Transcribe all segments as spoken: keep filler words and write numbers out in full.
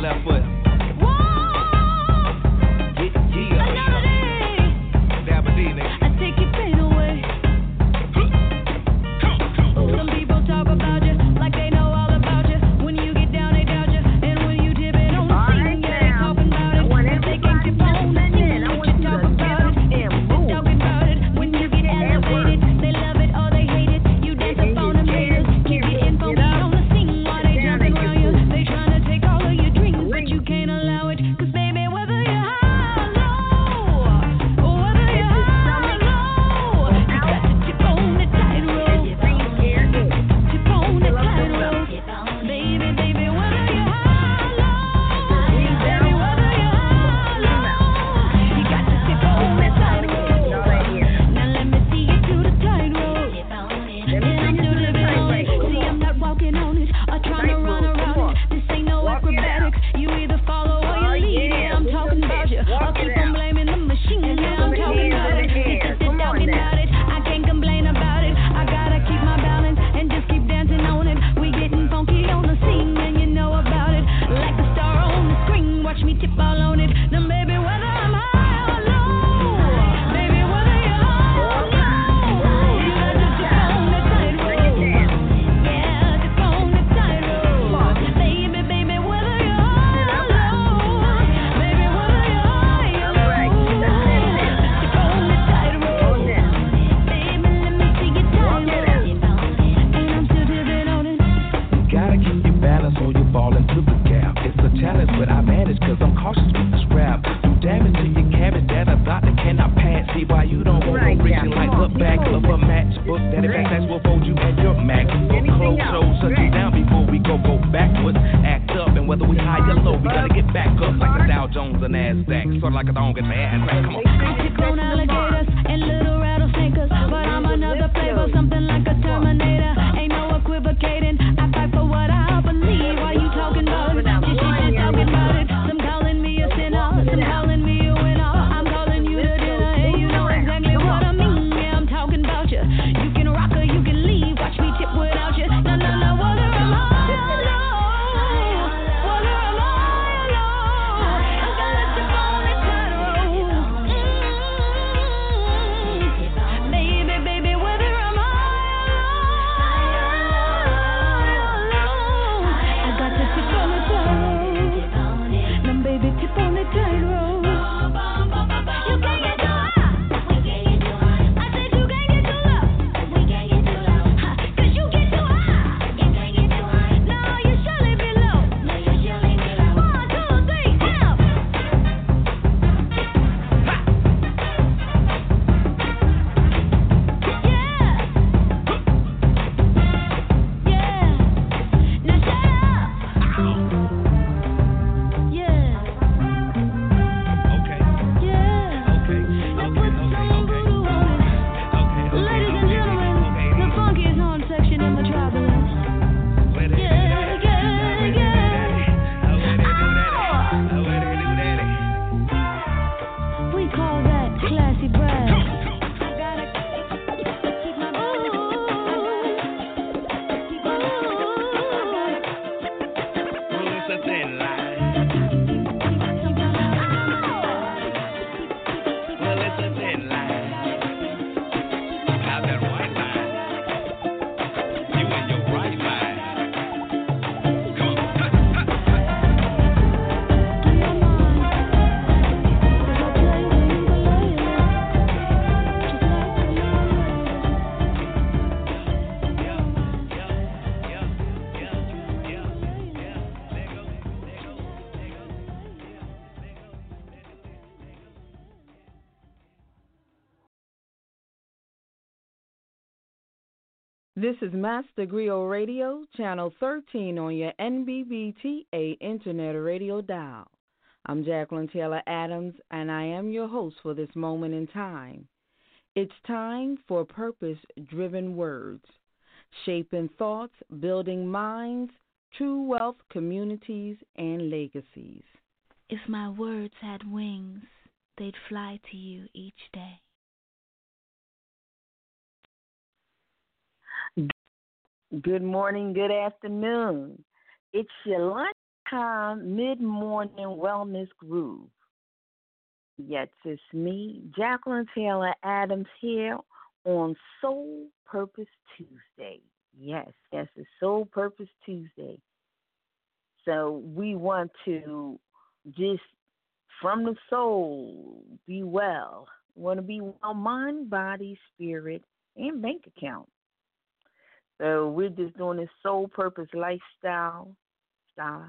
left foot. This is Master Griot Radio, Channel thirteen on your N B B T A Internet Radio dial. I'm Jacqueline Taylor Adams, and I am your host for this moment in time. It's time for purpose-driven words, shaping thoughts, building minds, true wealth, communities, and legacies. If my words had wings, they'd fly to you each day. Good morning, good afternoon. It's your lunch Time mid-morning wellness groove. Yes, it's me, Jacqueline Taylor Adams here on Soul Purpose Tuesday. Yes, yes, it's Soul Purpose Tuesday. So we want to just from the soul be well. We want to be well mind, body, spirit, and bank account. So we're just doing this soul purpose lifestyle style.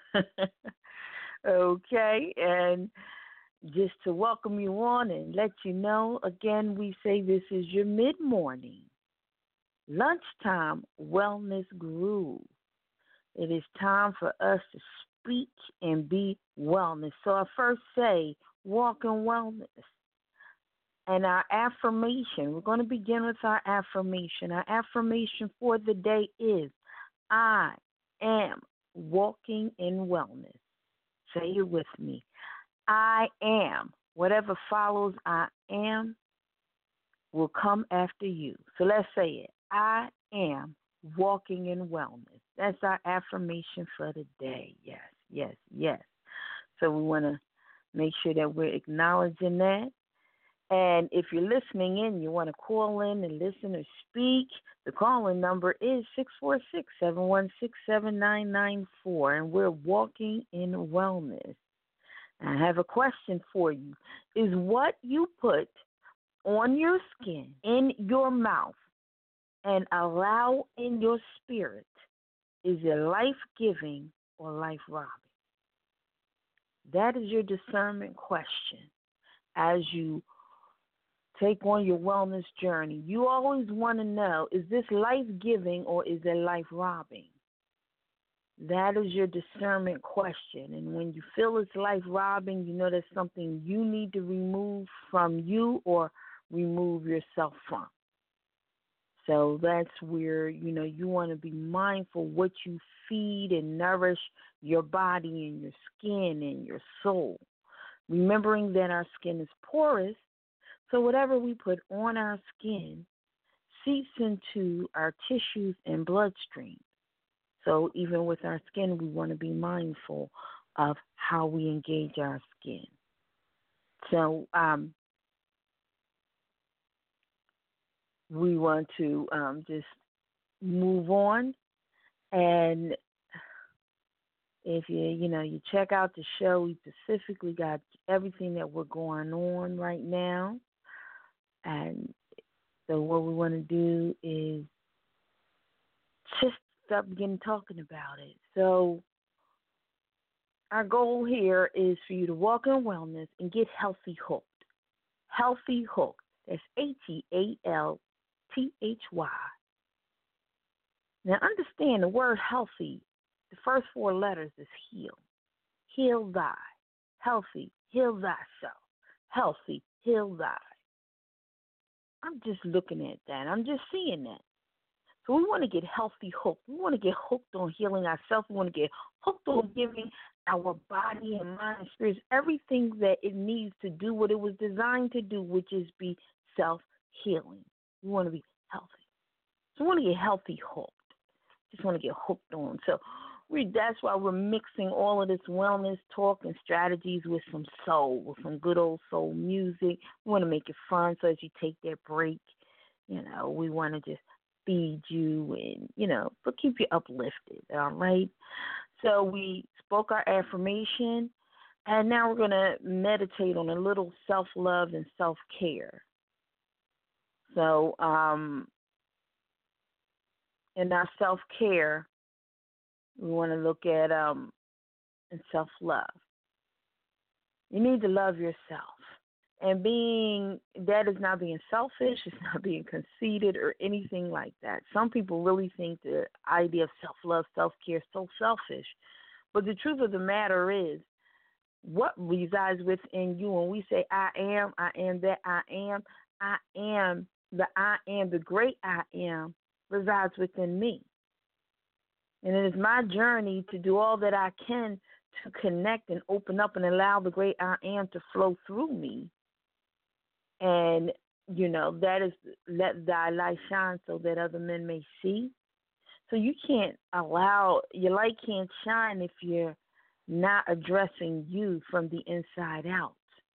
Okay, and just to welcome you on and let you know, again, we say this is your mid-morning, lunchtime wellness groove. It is time for us to speak and be wellness. So I first say, walk in wellness. And our affirmation, we're going to begin with our affirmation. Our affirmation for the day is, I am walking in wellness. Say it with me. I am. Whatever follows I am will come after you. So let's say it. I am walking in wellness. That's our affirmation for the day. Yes, yes, yes. So we want to make sure that we're acknowledging that. And if you're listening in, you want to call in and listen or speak, the call-in number is six four six, seven one six, seven nine nine four, and we're walking in wellness. I have a question for you. Is what you put on your skin, in your mouth, and allow in your spirit, is it life-giving or life-robbing? That is your discernment question as you take on your wellness journey. You always want to know, is this life-giving or is it life-robbing? That is your discernment question. And when you feel it's life-robbing, you know that's something you need to remove from you or remove yourself from. So that's where, you know, you want to be mindful what you feed and nourish your body and your skin and your soul. Remembering that our skin is porous, so whatever we put on our skin seeps into our tissues and bloodstream. So even with our skin, we want to be mindful of how we engage our skin. So um, we want to um, just move on. And if you, you know, you check out the show, we specifically got everything that we're going on right now. And so what we want to do is just start beginning talking about it. So our goal here is for you to walk in wellness and get healthy hooked. Healthy hooked. That's H E A L T H Y. Now understand the word healthy, the first four letters is heal. Heal thy. Healthy, heal thyself. Healthy, heal thy. I'm just looking at that. I'm just seeing that. So we want to get healthy hooked. We want to get hooked on healing ourselves. We want to get hooked on giving our body and mind and spirits everything that it needs to do what it was designed to do, which is be self-healing. We want to be healthy. So we want to get healthy hooked. Just want to get hooked on. So we, that's why we're mixing all of this wellness talk and strategies with some soul, with some good old soul music. We want to make it fun so as you take that break, you know, we want to just feed you and, you know, but keep you uplifted, all right? So we spoke our affirmation, and now we're going to meditate on a little self-love and self-care. So um, in our self-care, we want to look at um, self-love. You need to love yourself. And being, that is not being selfish, it's not being conceited or anything like that. Some people really think the idea of self-love, self-care is so selfish. But the truth of the matter is, what resides within you when we say, I am, I am that I am, I am, the I am, the great I am, resides within me. And it is my journey to do all that I can to connect and open up and allow the great I am to flow through me. And, you know, that is, let thy light shine so that other men may see. So you can't allow, your light can't shine if you're not addressing you from the inside out.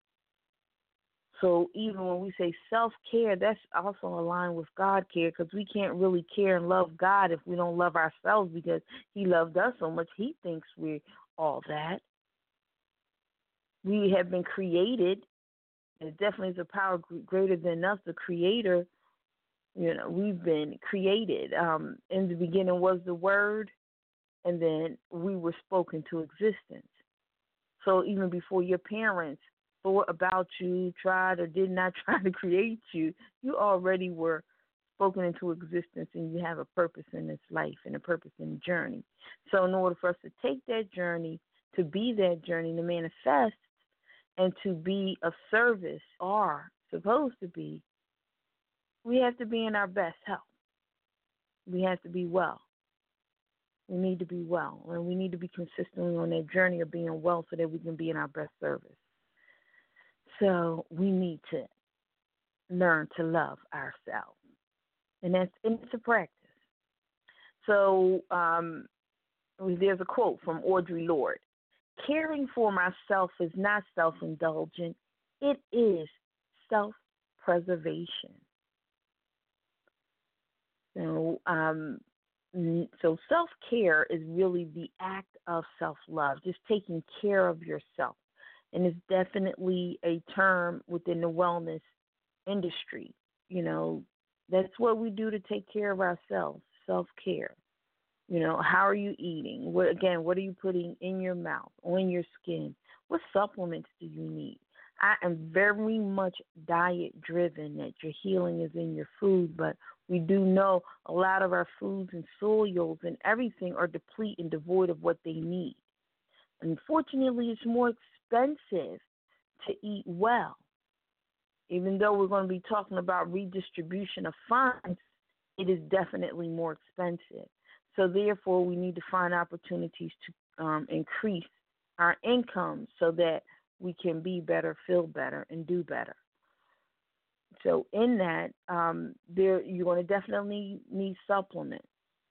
So even when we say self-care, that's also aligned with God care, because we can't really care and love God if we don't love ourselves, because he loved us so much he thinks we're all that. We have been created. It definitely is a power greater than us, the creator. You know, we've been created. Um, in the beginning was the word, and then we were spoken to existence. So even before your parents thought about you, tried or did not try to create you, you already were spoken into existence, and you have a purpose in this life and a purpose in the journey. So in order for us to take that journey, to be that journey, to manifest, and to be of service, are supposed to be, we have to be in our best health. We have to be well. We need to be well, and we need to be consistently on that journey of being well so that we can be in our best service. So we need to learn to love ourselves, and that's and it's a practice. So um, there's a quote from Audre Lorde: "Caring for myself is not self-indulgent; it is self-preservation." So, um, so self-care is really the act of self-love, just taking care of yourself. And it's definitely a term within the wellness industry. You know, that's what we do to take care of ourselves, self-care. You know, how are you eating? What, again, what are you putting in your mouth, on your skin? What supplements do you need? I am very much diet-driven, that your healing is in your food, but we do know a lot of our foods and soils and everything are depleted and devoid of what they need. Unfortunately, it's more expensive to eat well. Even though we're going to be talking about redistribution of funds, it is definitely more expensive. So therefore, we need to find opportunities to um, increase our income so that we can be better, feel better, and do better. So in that, um, there you're going to definitely need supplements.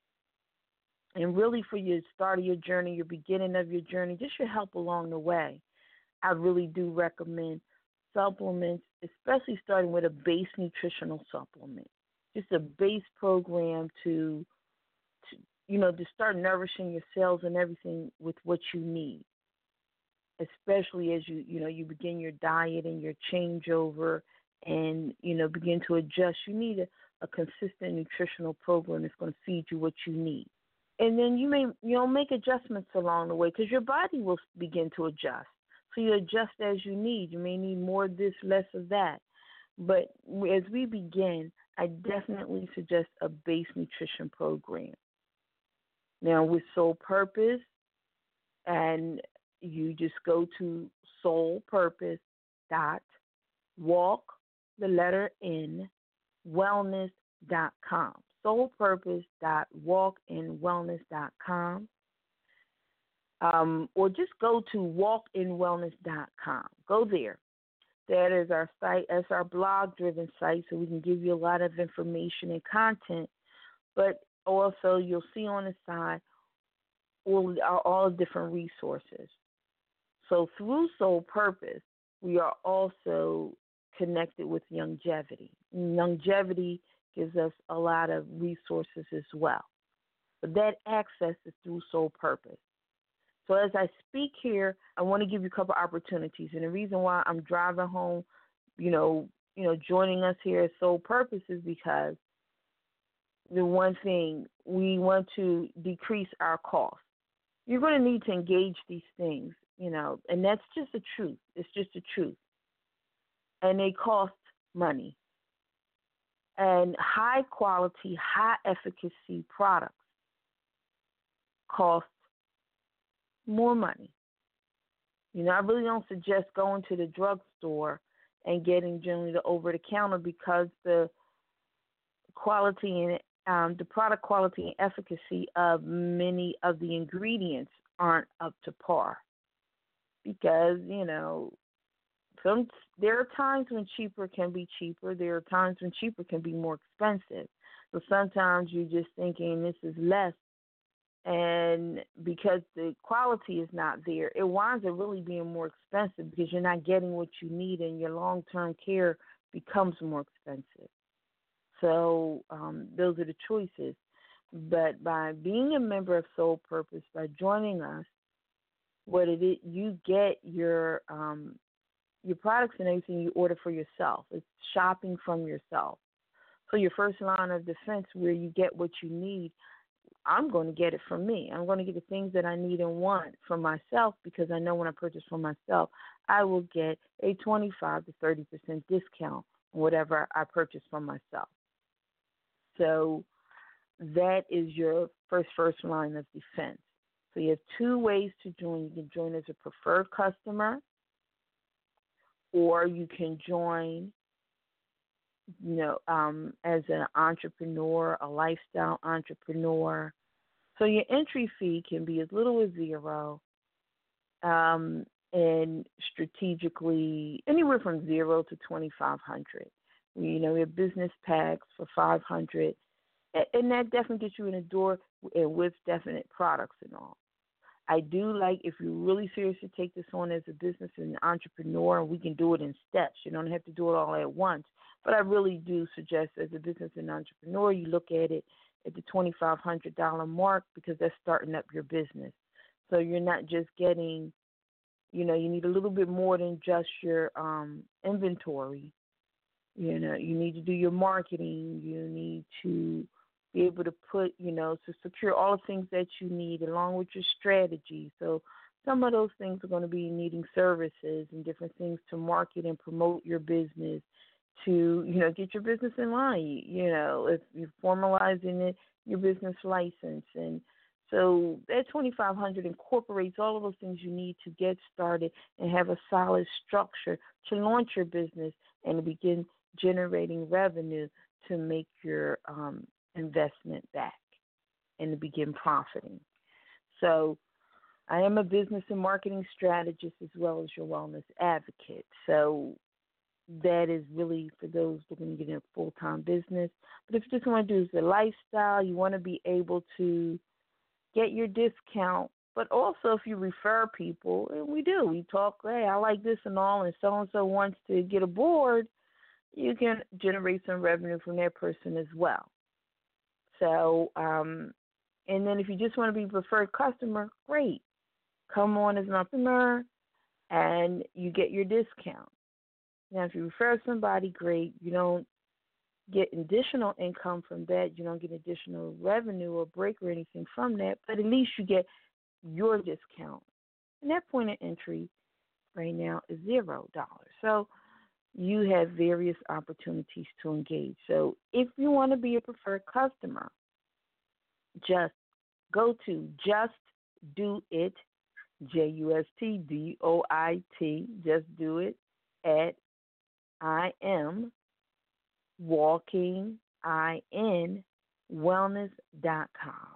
And really for your start of your journey, your beginning of your journey, just your help along the way, I really do recommend supplements, especially starting with a base nutritional supplement. Just a base program to, to you know, to start nourishing your cells and everything with what you need. Especially as you, you know, you begin your diet and your changeover and, you know, begin to adjust. You need a, a consistent nutritional program that's going to feed you what you need. And then you may, you know, make adjustments along the way, because your body will begin to adjust. So you adjust as you need. You may need more of this, less of that. But as we begin, I definitely suggest a base nutrition program. Now, with Soul Purpose, and you just go to soul purpose dot walk, the letter N, wellness dot com. soul purpose dot walk in wellness dot com. Um, or just go to walk in wellness dot com. Go there. That is our site. That's our blog-driven site, so we can give you a lot of information and content. But also, you'll see on the side all, all different resources. So through Soul Purpose, we are also connected with Longevity. And Longevity gives us a lot of resources as well. But that access is through Soul Purpose. So as I speak here, I want to give you a couple opportunities. And the reason why I'm driving home, you know, you know, joining us here at Soul Purpose is because the one thing, we want to decrease our costs. You're going to need to engage these things, you know, and that's just the truth. It's just the truth. And they cost money. And high quality, high efficacy products cost more money. You know, I really don't suggest going to the drugstore and getting generally the over-the-counter, because the quality and um, the product quality and efficacy of many of the ingredients aren't up to par. Because, you know, some there are times when cheaper can be cheaper. There are times when cheaper can be more expensive. So sometimes you're just thinking this is less, and because the quality is not there, it winds up really being more expensive because you're not getting what you need, and your long-term care becomes more expensive. So um, those are the choices. But by being a member of Soul Purpose, by joining us, what it is, you get your um, your products and everything you order for yourself. It's shopping from yourself. So your first line of defense, where you get what you need, I'm going to get it from me. I'm going to get the things that I need and want from myself, because I know when I purchase from myself, I will get a twenty-five to thirty percent discount on whatever I purchase from myself. So that is your first first line of defense. So you have two ways to join. You can join as a preferred customer, or you can join, you know, um, as an entrepreneur, a lifestyle entrepreneur. So your entry fee can be as little as zero, um, and strategically anywhere from zero to twenty-five hundred. You know, we have business packs for five hundred, and that definitely gets you in the door and with definite products and all. I do like, if you're really serious to take this on as a business and an entrepreneur, we can do it in steps. You don't have to do it all at once. But I really do suggest, as a business and entrepreneur, you look at it at the twenty-five hundred dollars mark, because that's starting up your business. So you're not just getting, you know, you need a little bit more than just your um, inventory. You know, you need to do your marketing. You need to be able to put, you know, to secure all the things that you need along with your strategy. So some of those things are going to be needing services and different things to market and promote your business, to, you know, get your business in line. You know, if you're formalizing it, your business license. And so that twenty-five hundred incorporates all of those things you need to get started and have a solid structure to launch your business and to begin generating revenue to make your um, investment back and to begin profiting. So I am a business and marketing strategist as well as your wellness advocate. So that is really for those looking to get in a full-time business. But if you just want to do the lifestyle, you want to be able to get your discount, but also if you refer people, and we do, we talk, hey, I like this and all, and so-and-so wants to get aboard, you can generate some revenue from that person as well. So, um, and then if you just want to be a preferred customer, great. Come on as an entrepreneur, and you get your discount. Now, if you refer somebody, great. You don't get additional income from that. You don't get additional revenue or break or anything from that, but at least you get your discount. And that point of entry right now is zero dollars. So you have various opportunities to engage. So if you want to be a preferred customer, just go to Just Do It, J U S T D O I T, Just Do It, at I am walking in wellness dot com.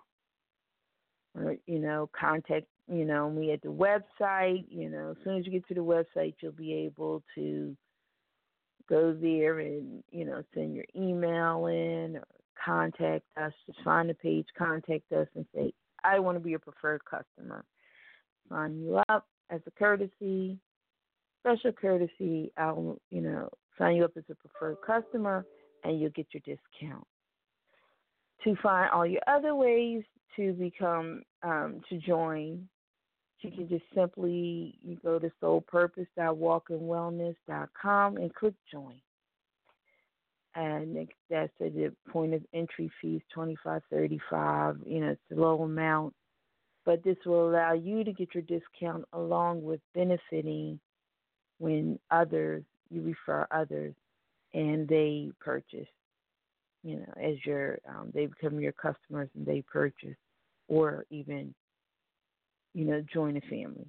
Or, you know, contact, you know, me at the website. You know, as soon as you get to the website, you'll be able to go there and, you know, send your email in or contact us. Just find the page, contact us, and say, I want to be a preferred customer. Sign you up as a courtesy, special courtesy. I'll, you know, sign you up as a preferred customer, and you'll get your discount. To find all your other ways to become, um, to join, you can just simply, you go to soul purpose dot walk in wellness dot com and click join. And that's at the point of entry fees, twenty-five, thirty-five, you know, it's a low amount. But this will allow you to get your discount along with benefiting when others, you refer others, and they purchase, you know, as your, um, they become your customers and they purchase, or even, you know, join a family.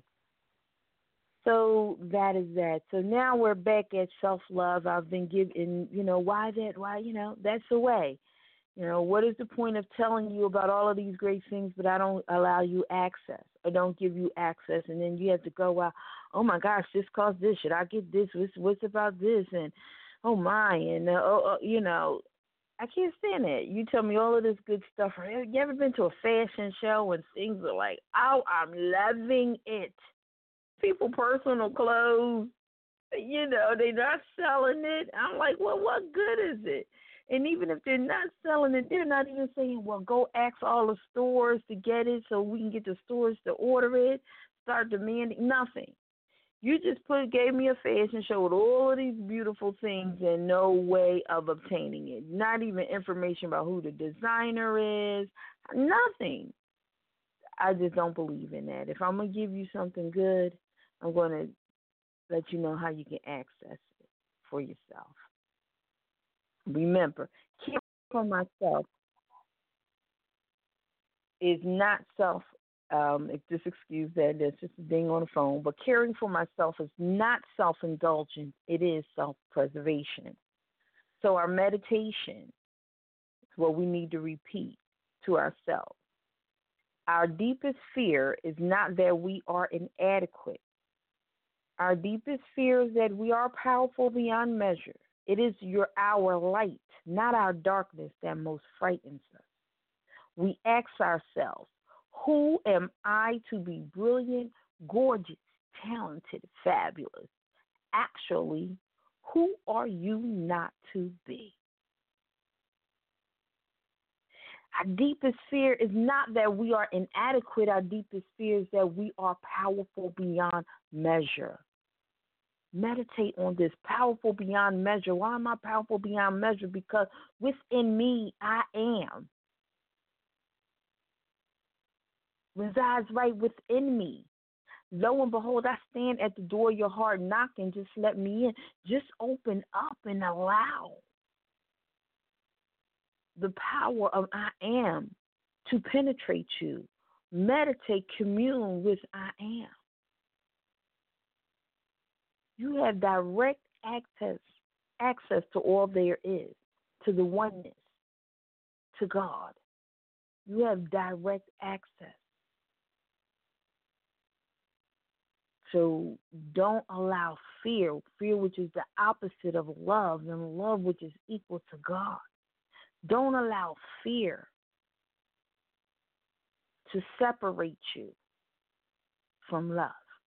So that is that. So now we're back at self-love. I've been given, you know, why that, why, you know, that's the way. You know, what is the point of telling you about all of these great things, but I don't allow you access or don't give you access, and then you have to go out, oh, my gosh, this costs this. Should I get this? What's, what's about this? And, oh, my, and, uh, oh, oh, you know, I can't stand it. You tell me all of this good stuff. You ever been to a fashion show and things are like, oh, I'm loving it. People personal clothes, you know, they're not selling it. I'm like, well, what good is it? And even if they're not selling it, they're not even saying, well, go ask all the stores to get it so we can get the stores to order it, start demanding nothing. You just put gave me a fashion show with all of these beautiful things and no way of obtaining it. Not even information about who the designer is. Nothing. I just don't believe in that. If I'm going to give you something good, I'm going to let you know how you can access it for yourself. Remember, caring for myself is not self Um, if just excuse that, there's just a ding on the phone. But caring for myself is not self-indulgence. It is self-preservation. So our meditation is what we need to repeat to ourselves. Our deepest fear is not that we are inadequate. Our deepest fear is that we are powerful beyond measure. It is your our light, not our darkness, that most frightens us. We ask ourselves, who am I to be brilliant, gorgeous, talented, fabulous? Actually, who are you not to be? Our deepest fear is not that we are inadequate. Our deepest fear is that we are powerful beyond measure. Meditate on this, powerful beyond measure. Why am I powerful beyond measure? Because within me, I am. Resides right within me. Lo and behold, I stand at the door of your heart knocking. Just let me in. Just open up and allow the power of I am to penetrate you. Meditate, commune with I am. You have direct access, access to all there is, to the oneness, to God. You have direct access. So don't allow fear, fear which is the opposite of love, and love which is equal to God. Don't allow fear to separate you from love.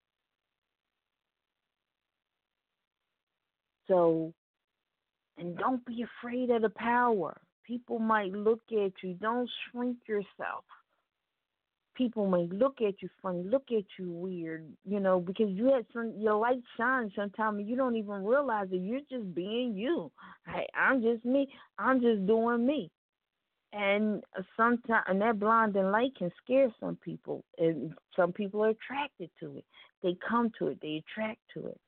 So, and don't be afraid of the power. People might look at you. Don't shrink yourself. People may look at you funny, look at you weird, you know, because you had some, your light shines sometimes and you don't even realize that you're just being you. Hey, I'm just me. I'm just doing me. And sometimes, and that blinding light can scare some people, and some people are attracted to it. They come to it. They attract to it.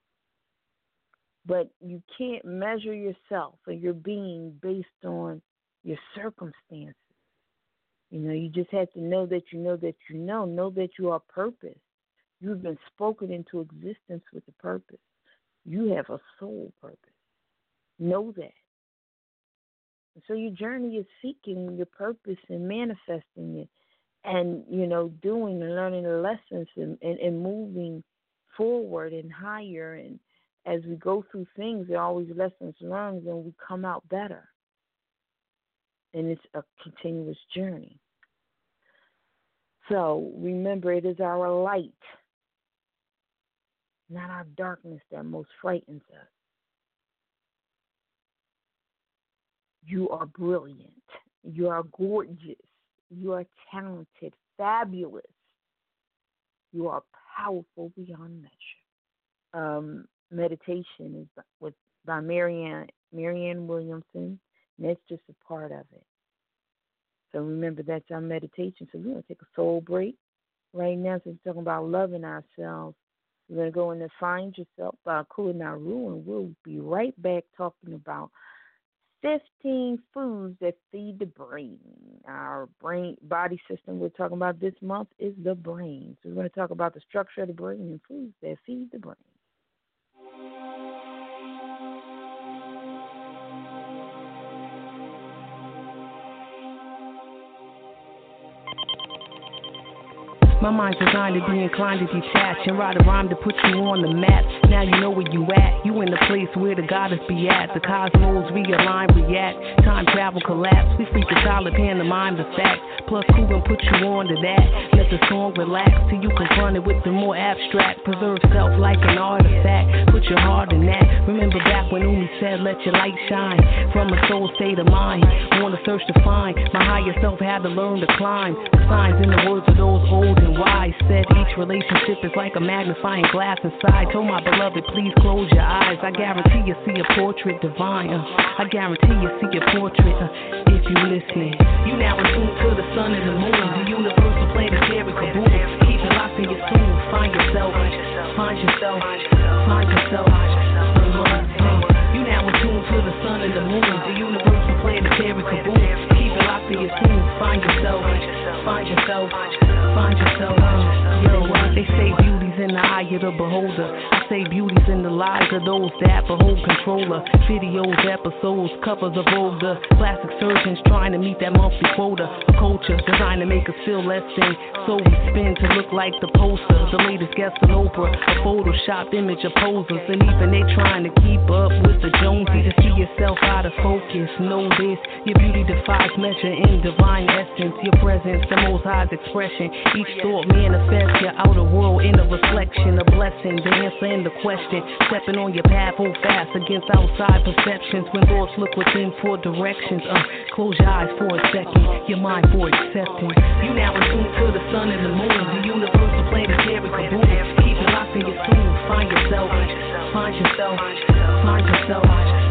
But you can't measure yourself or your being based on your circumstances. You know, you just have to know that you know that you know. Know that you are purpose. You've been spoken into existence with a purpose. You have a soul purpose. Know that. So your journey is seeking your purpose and manifesting it and, you know, doing and learning the lessons and, and, and moving forward and higher. And as we go through things, there are always lessons learned and we come out better. And it's a continuous journey. So remember, it is our light, not our darkness, that most frightens us. You are brilliant. You are gorgeous. You are talented, fabulous. You are powerful beyond measure. Um, meditation is by, with, by Marianne, Marianne Williamson, and that's just a part of it. So remember, that's our meditation. So we're going to take a soul break right now. Since we're talking about loving ourselves, we're going to go in and Find Yourself by Kula Naru, and we'll be right back talking about fifteen foods that feed the brain. Our brain body system we're talking about this month is the brain. So we're going to talk about the structure of the brain and foods that feed the brain. My mind's designed to be inclined to detach and write a rhyme to put you on the map. Now you know where you at. You in the place where the goddess be at. The cosmos realign, react. Time travel collapse. We speak the solid pantomime, the fact. Plus cool and put you on to that. Let the song relax till you confront it with the more abstract. Preserve self like an artifact. Put your heart in that. Remember back when Umi said, let your light shine. From a soul state of mind. On a search to find. My higher self had to learn to climb. The signs in the words of those old and wise said each relationship is like a magnifying glass inside. Told my beloved, please close your eyes. I guarantee you see a portrait divine. Uh, I guarantee you see a portrait uh, if you listen. You now attuned to the sun and the moon. The universal planetary kaboom. Keep it locked in your soul. Find yourself. Find yourself. Find yourself. You now attuned to the sun and the moon. The universal planetary kaboom. Keep it locked in your soul. Find yourself. Find yourself. Find yourself. Yo, they say beauty's in the eye of the beholder. I say beauty's in the lives of those that behold controller. Videos, episodes, covers of older plastic surgeons trying to meet that monthly quota. A culture designed to make us feel less than. So we spin to look like the poster. The latest guest on Oprah. A photoshopped image of posers. And even they trying to keep up with the Joneses. To see yourself out of focus. Know this. Your beauty defies measure in divine essence. Your presence, the most high's expression. Each thought manifests your outer world in a reflection. A blessing, the answer in the question. Stepping on your path, hold fast against outside perceptions. When thoughts look within for directions. Uh, close your eyes for a second. Your mind for acceptance. You now attuned to the sun and the moon. The universal planetary kaboom. Keep it locked in your soul. Find yourself. Find yourself. Find yourself.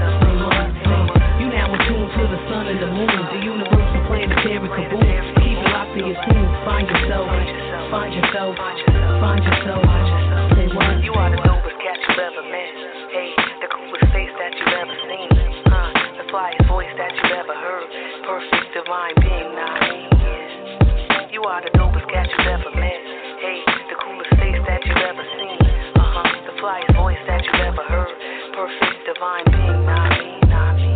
You now attuned to the sun and the moon. The universal planetary kaboom. Keep it locked in your soul. Find yourself. Find yourself. Find yourself. Say what? You are the dopest cat you've ever met. Hey, the coolest face that you've ever seen. Huh? The flyest voice that you've ever heard. Perfect divine being, nah, yeah. You are the dopest cat you've ever met. Hey, the coolest face that you've ever seen. Uh-huh. The flyest voice that you've ever heard. Perfect divine being, nah, me, nah, me.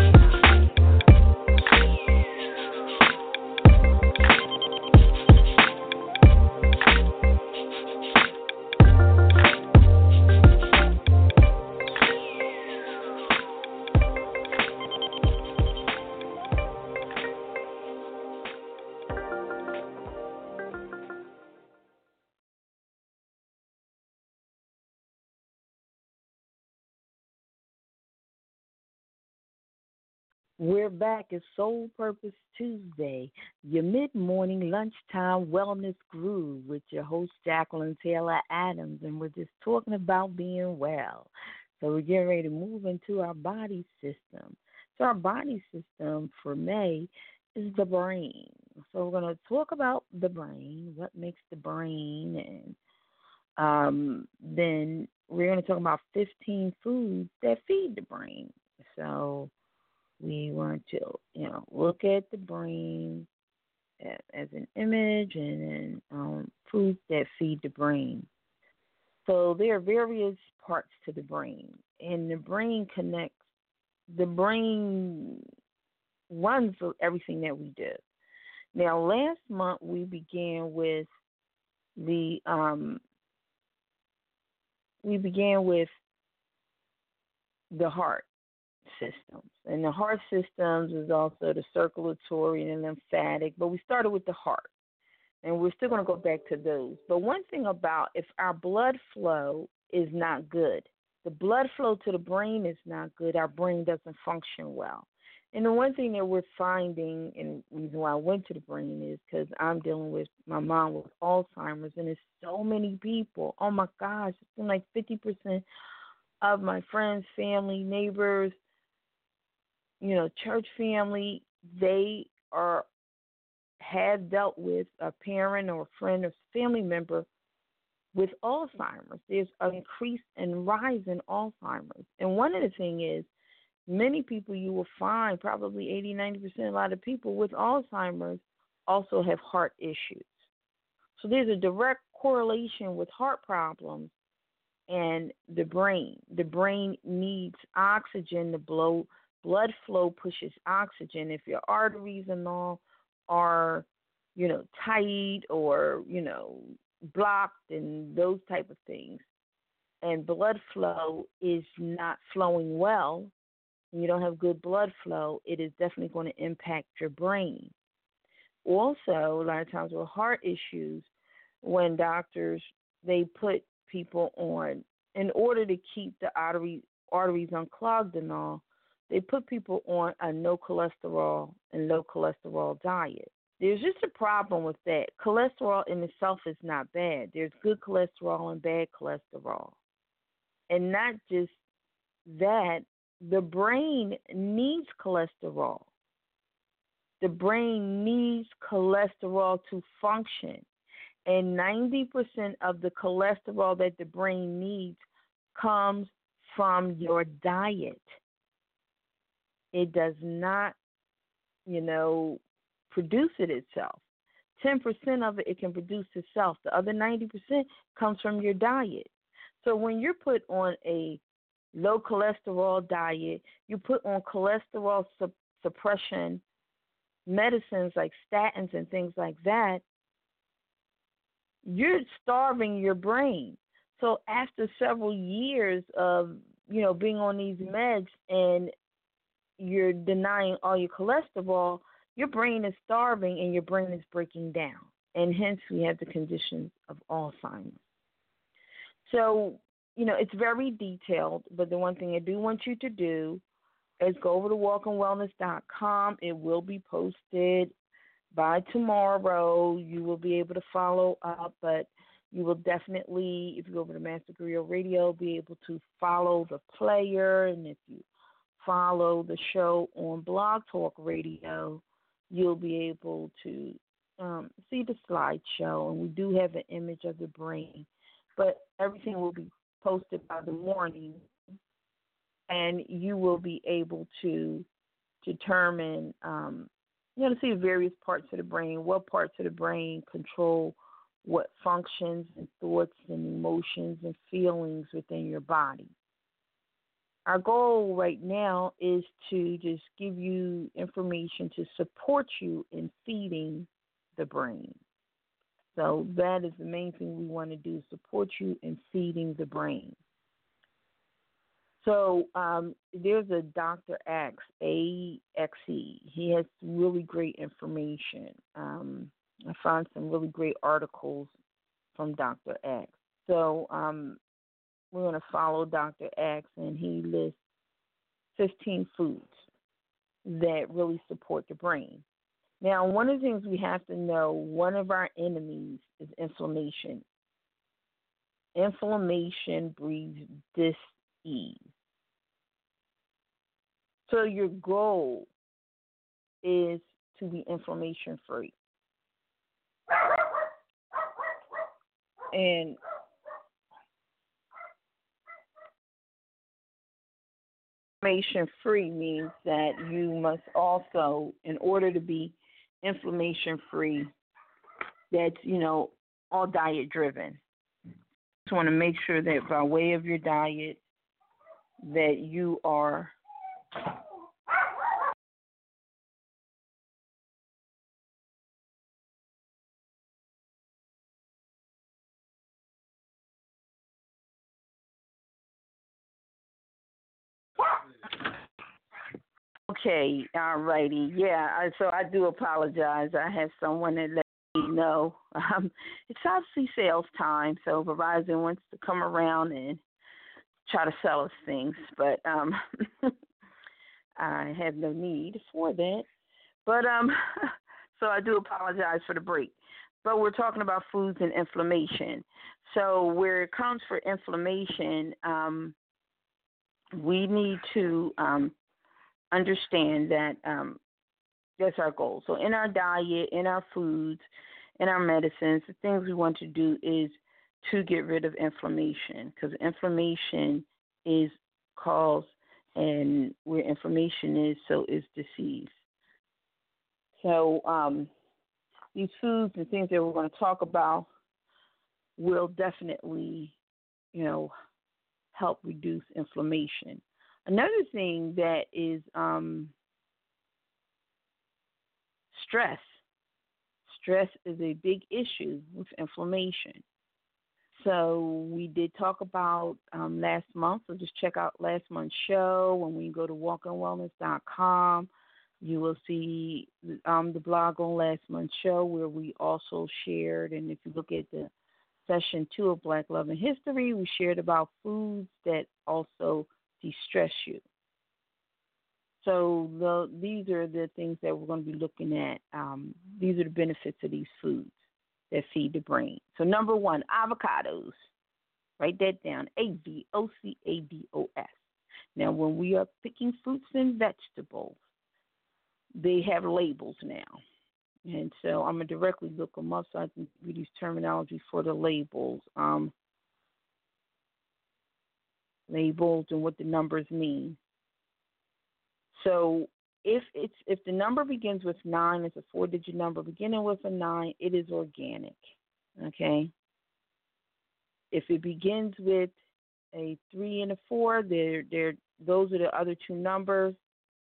We're back. It's Soul Purpose Tuesday, your mid-morning lunchtime wellness groove with your host, Jacqueline Taylor Adams, and we're just talking about being well. So we're getting ready to move into our body system. So our body system for May is the brain. So we're going to talk about the brain, what makes the brain, and um, then we're going to talk about fifteen foods that feed the brain. So we want to, you know, look at the brain as an image and then um, foods that feed the brain. So there are various parts to the brain, and the brain connects, the brain runs everything that we do. Now, last month we began with the, um, we began with the heart systems. And the heart systems is also the circulatory and lymphatic, but we started with the heart. And we're still going to go back to those. But one thing about if our blood flow is not good, the blood flow to the brain is not good, our brain doesn't function well. And the one thing that we're finding, and the reason why I went to the brain is because I'm dealing with my mom with Alzheimer's, and there's so many people. Oh, my gosh, it's been like fifty percent of my friends, family, neighbors, you know, church family, they are have dealt with a parent or a friend or family member with Alzheimer's. There's an increase and rise in Alzheimer's. And one of the things is many people you will find, probably eighty, ninety percent, a lot of people with Alzheimer's also have heart issues. So there's a direct correlation with heart problems and the brain. The brain needs oxygen. The blow, blood flow pushes oxygen. If your arteries and all are, you know, tight or, you know, blocked and those type of things, and blood flow is not flowing well, and you don't have good blood flow, it is definitely going to impact your brain. Also, a lot of times with heart issues, when doctors, they put people on, in order to keep the artery, arteries unclogged and all, they put people on a no cholesterol and low cholesterol diet. There's just a problem with that. Cholesterol in itself is not bad. There's good cholesterol and bad cholesterol. And not just that, the brain needs cholesterol. The brain needs cholesterol to function. And ninety percent of the cholesterol that the brain needs comes from your diet. It does not, you know, produce it itself. ten percent of it, it can produce itself. The other ninety percent comes from your diet. So when you're put on a low cholesterol diet, you put on cholesterol su- suppression medicines like statins and things like that, you're starving your brain. So after several years of, you know, being on these meds and you're denying all your cholesterol, your brain is starving and your brain is breaking down. And hence we have the conditions of Alzheimer's. So, you know, it's very detailed, but the one thing I do want you to do is go over to walk and wellness dot com. It will be posted by tomorrow. You will be able to follow up, but you will definitely, if you go over to Master Griot Radio, be able to follow the player. And if you follow the show on Blog Talk Radio, you'll be able to um, see the slideshow. And we do have an image of the brain, but everything will be posted by the morning, and you will be able to determine, um, you know, to see the various parts of the brain, what parts of the brain control what functions and thoughts and emotions and feelings within your body. Our goal right now is to just give you information to support you in feeding the brain. So that is the main thing we want to do, support you in feeding the brain. So um, there's a Doctor Axe, A X E. He has really great information. Um, I found some really great articles from Doctor Axe. So um, we're going to follow Doctor Axe, and he lists fifteen foods that really support the brain. Now, one of the things we have to know, one of our enemies is inflammation. Inflammation breeds dis-ease. So your goal is to be inflammation-free. And inflammation-free means that you must also, in order to be inflammation-free, that's, you know, all diet-driven. Just want to make sure that by way of your diet that you are okay, all righty. Yeah, I, so I do apologize. I have someone that let me know. Um, it's obviously sales time, so Verizon wants to come around and try to sell us things, but um, I have no need for that. But um, so I do apologize for the break. But we're talking about foods and inflammation. So where it comes for inflammation, um, we need to um, understand that um, that's our goal. So in our diet, in our foods, in our medicines, the things we want to do is to get rid of inflammation, because inflammation is cause, and where inflammation is, so is disease. So um, these foods and things that we're going to talk about will definitely, you know, help reduce inflammation. Another thing that is um, stress. Stress is a big issue with inflammation. So we did talk about um, last month, so just check out last month's show. When we go to walk in wellness dot com, you will see um, the blog on last month's show where we also shared, and if you look at the session two of Black Love and History, we shared about foods that also de-stress you. So the, these are the things that we're going to be looking at. Um, these are the benefits of these foods that feed the brain. So number one, avocados. Write that down, A V O C A D O S. Now, when we are picking fruits and vegetables, they have labels now. And so I'm going to directly look them up so I can read these terminology for the labels. Um, labels and what the numbers mean. So if it's if the number begins with nine, it's a four-digit number beginning with a nine, it is organic, okay? If it begins with a three and a four, they're, they're, those are the other two numbers.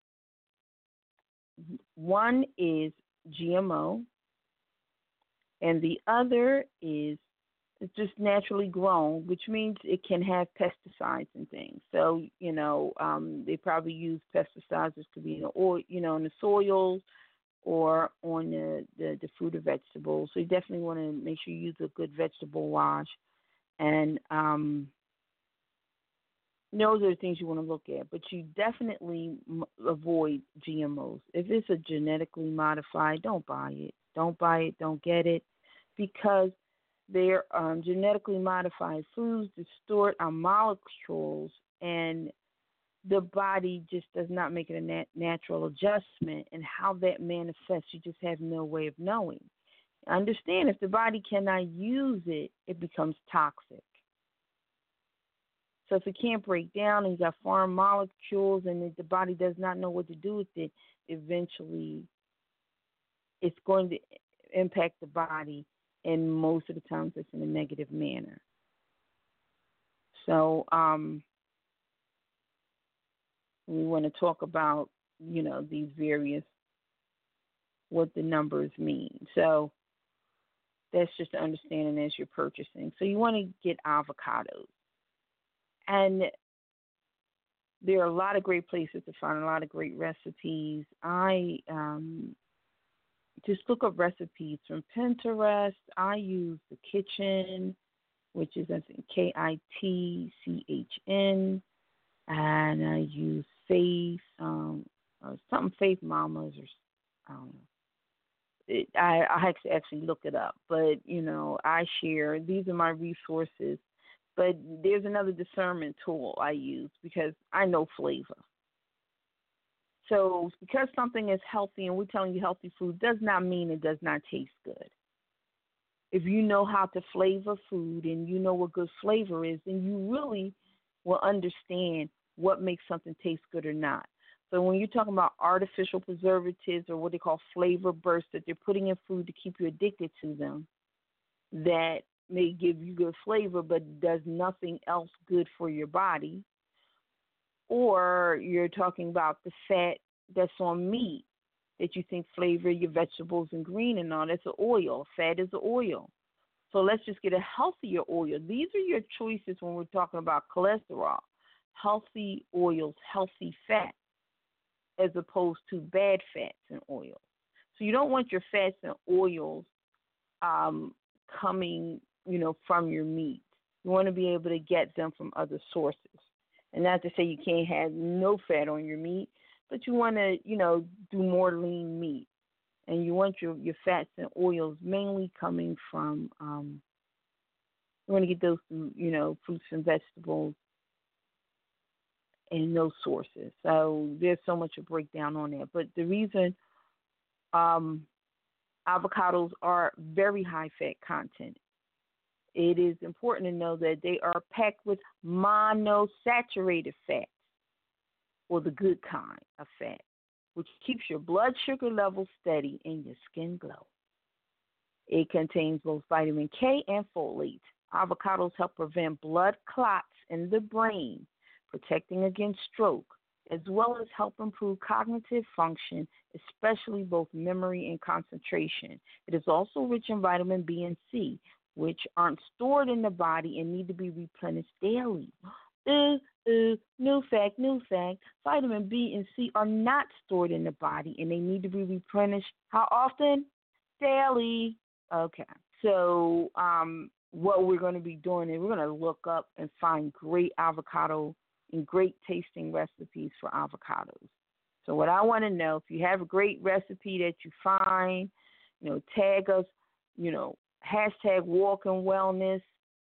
One is G M O, and the other is it's just naturally grown, which means it can have pesticides and things. So, you know, um, they probably use pesticides. This could be in the oil, you know, in the soils or on the, the, the fruit or vegetables. So you definitely want to make sure you use a good vegetable wash. And um, those are the things you want to look at. But you definitely m- avoid G M Os. If it's a genetically modified, don't buy it. Don't buy it. Don't get it, because they're um, genetically modified foods distort our molecules, and the body just does not make it a nat- natural adjustment. And how that manifests, you just have no way of knowing. Understand, if the body cannot use it, it becomes toxic. So if it can't break down and you got foreign molecules and the body does not know what to do with it, eventually it's going to impact the body. And most of the times it's in a negative manner. So um, we want to talk about, you know, these various, what the numbers mean. So that's just an understanding as you're purchasing. So you want to get avocados. And there are a lot of great places to find a lot of great recipes. I um, just look up recipes from Pinterest. I use The Kitchen, which is I think K I T C H N, and I use Faith, um, or something Faith Mamas, or I don't know. It, I, I have to actually look it up, but you know, I share. These are my resources. But there's another discernment tool I use because I know flavor. So because something is healthy and we're telling you healthy food does not mean it does not taste good. If you know how to flavor food and you know what good flavor is, then you really will understand what makes something taste good or not. So when you're talking about artificial preservatives or what they call flavor bursts that they're putting in food to keep you addicted to them, that may give you good flavor but does nothing else good for your body, or you're talking about the fat that's on meat that you think flavor your vegetables and green and all. That's an oil. Fat is an oil. So let's just get a healthier oil. These are your choices when we're talking about cholesterol. Healthy oils, healthy fat, as opposed to bad fats and oils. So you don't want your fats and oils um, coming, you know, from your meat. You want to be able to get them from other sources. And not to say you can't have no fat on your meat, but you want to, you know, do more lean meat. And you want your, your fats and oils mainly coming from, um, you want to get those, you know, fruits and vegetables and those sources. So there's so much to break down on that. But the reason um, avocados are very high fat content, it is important to know that they are packed with monosaturated fats, or the good kind of fat, which keeps your blood sugar level steady and your skin glow. It contains both vitamin K and folate. Avocados help prevent blood clots in the brain, protecting against stroke, as well as help improve cognitive function, especially both memory and concentration. It is also rich in vitamin B and C, which aren't stored in the body and need to be replenished daily. Uh, uh, new fact, new fact, vitamin B and C are not stored in the body and they need to be replenished how often? Daily. Okay. So um, what we're going to be doing is we're going to look up and find great avocado and great tasting recipes for avocados. So what I want to know, if you have a great recipe that you find, you know, tag us, you know, hashtag Walk in Wellness,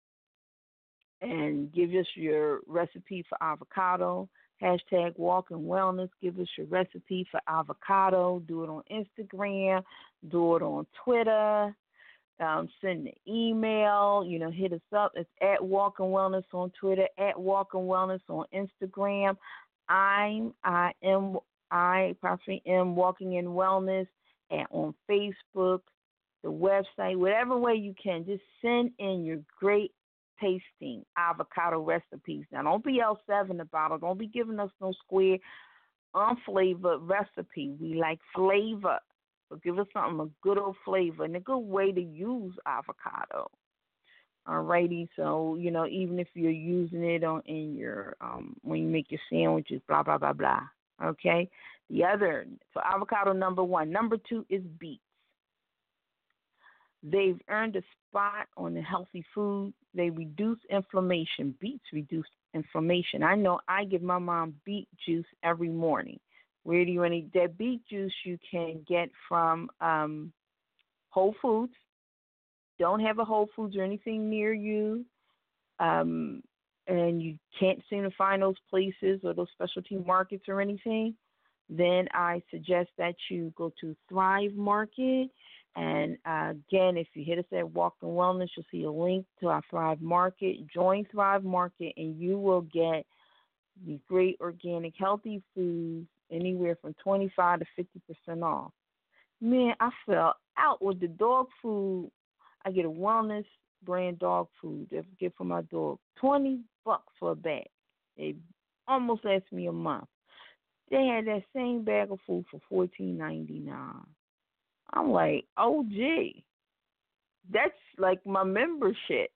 and give us your recipe for avocado. Hashtag Walk in Wellness. Give us your recipe for avocado. Do it on Instagram. Do it on Twitter. Um, send an email. You know, hit us up. It's at Walk in Wellness on Twitter. At Walk in Wellness on Instagram. I'm I am I personally am Walking in Wellness, and on Facebook, the website, whatever way you can. Just send in your great tasting avocado recipes. Now, don't be L seven about it. Don't be giving us no square, unflavored recipe. We like flavor. So give us something, a good old flavor, and a good way to use avocado. All righty. So, you know, even if you're using it on in your, um, when you make your sandwiches, blah, blah, blah, blah. Okay? The other, so avocado number one. Number two is beets. They've earned a spot on the healthy food. They reduce inflammation. Beets reduce inflammation. I know I give my mom beet juice every morning. Where do you want to eat that beet juice? You can get from um, Whole Foods. Don't have a Whole Foods or anything near you, um, and you can't seem to find those places or those specialty markets or anything, then I suggest that you go to Thrive Market. And uh, again, if you hit us at Walk in Wellness, you'll see a link to our Thrive Market. Join Thrive Market, and you will get these great organic, healthy foods anywhere from twenty-five to fifty percent off. Man, I fell out with the dog food. I get a wellness brand dog food that I get for my dog. twenty bucks for a bag. It almost lasts me a month. They had that same bag of food for fourteen ninety-nine. I'm like, oh, gee, that's like my membership.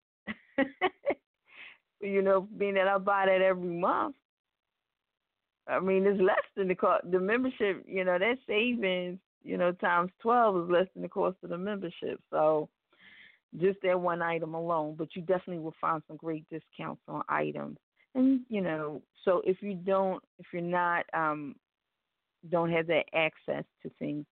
You know, being that I buy that every month. I mean, it's less than the cost. The membership, you know, that savings, you know, times twelve is less than the cost of the membership. So just that one item alone. But you definitely will find some great discounts on items. And, you know, so if you don't, if you're not, um, don't have that access to things,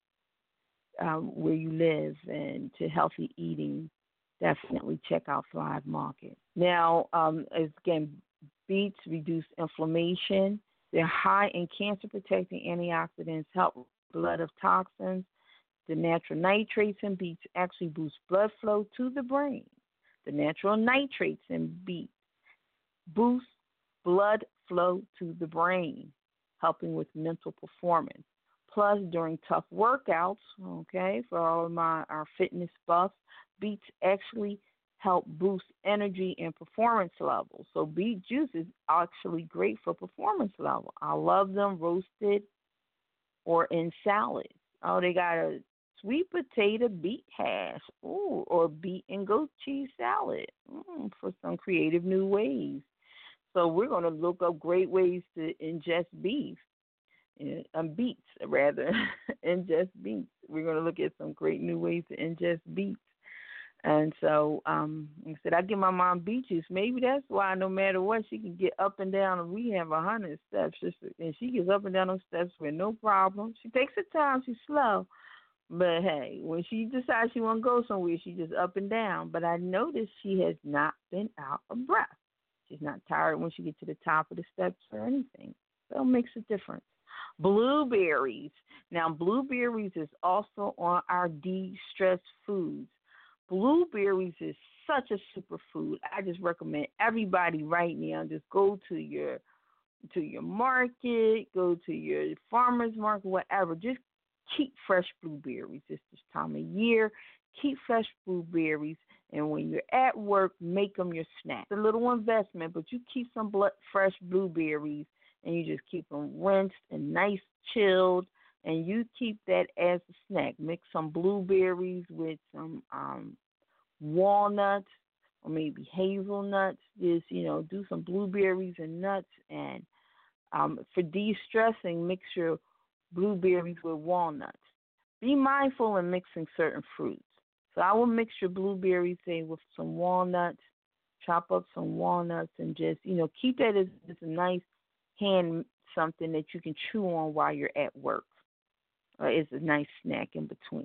Um, where you live and to healthy eating, definitely check out Thrive Market. Now, um, again, beets reduce inflammation. They're high in cancer-protecting antioxidants, help blood of toxins. The natural nitrates in beets actually boost blood flow to the brain. The natural nitrates in beets boost blood flow to the brain, helping with mental performance. Plus, during tough workouts, okay, for all of my our fitness buffs, beets actually help boost energy and performance levels. So beet juice is actually great for performance level. I love them roasted or in salads. Oh, they got a sweet potato beet hash, ooh, or beet and goat cheese salad mm, for some creative new ways. So we're going to look up great ways to ingest beef. Um, beets, rather, ingest beets. We're going to look at some great new ways to ingest beets. And so, um, like I said, I give my mom beet juice. Maybe that's why no matter what, she can get up and down. And we have a hundred steps, just, and she gets up and down those steps with no problem. She takes her time. She's slow. But, hey, when she decides she want to go somewhere, she just up and down. But I noticed she has not been out of breath. She's not tired when she gets to the top of the steps or anything. So it makes a difference. Blueberries. Now, blueberries is also on our de-stress foods. Blueberries is such a superfood. I just recommend everybody right now just go to your to your market, go to your farmer's market, whatever. Just keep fresh blueberries. It's this time of year. Keep fresh blueberries, and when you're at work, make them your snack. It's a little investment, but you keep some blood, fresh blueberries, and you just keep them rinsed and nice chilled, and you keep that as a snack. Mix some blueberries with some um, walnuts or maybe hazelnuts. Just, you know, do some blueberries and nuts. And um, for de-stressing, mix your blueberries with walnuts. Be mindful in mixing certain fruits. So I will mix your blueberries, say, with some walnuts, chop up some walnuts, and just, you know, keep that as, as a nice hand something that you can chew on while you're at work. Uh, it's a nice snack in between.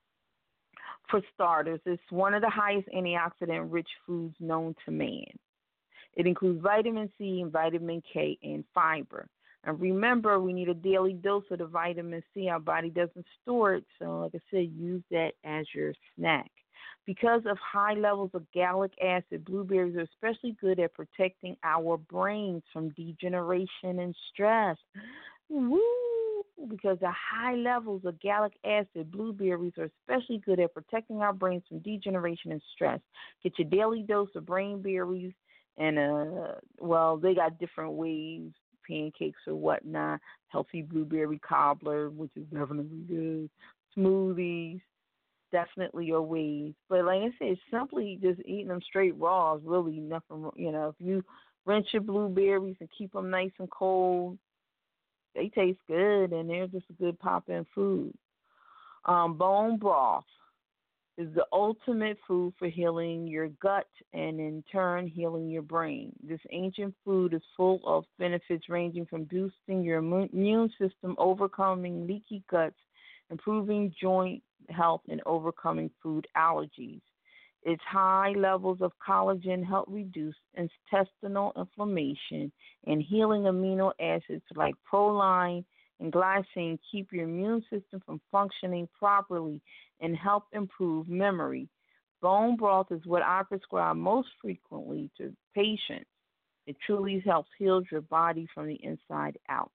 For starters, it's one of the highest antioxidant-rich foods known to man. It includes vitamin C and vitamin K and fiber. And remember, we need a daily dose of the vitamin C. Our body doesn't store it, so like I said, use that as your snack. Because of high levels of gallic acid, blueberries are especially good at protecting our brains from degeneration and stress. Woo! Because the high levels of gallic acid, blueberries are especially good at protecting our brains from degeneration and stress. Get your daily dose of brain berries, and, uh, well, they got different ways, pancakes or whatnot, healthy blueberry cobbler, which is definitely good, smoothies, definitely your ways. But like I said, simply just eating them straight raw is really nothing, you know, if you rinse your blueberries and keep them nice and cold, they taste good, and they're just a good pop-in food. Um, bone broth is the ultimate food for healing your gut and, in turn, healing your brain. This ancient food is full of benefits ranging from boosting your immune system, overcoming leaky guts, improving joint health, and overcoming food allergies. Its high levels of collagen help reduce intestinal inflammation, and healing amino acids like proline and glycine keep your immune system from functioning properly and help improve memory. Bone broth is what I prescribe most frequently to patients. It truly helps heal your body from the inside out.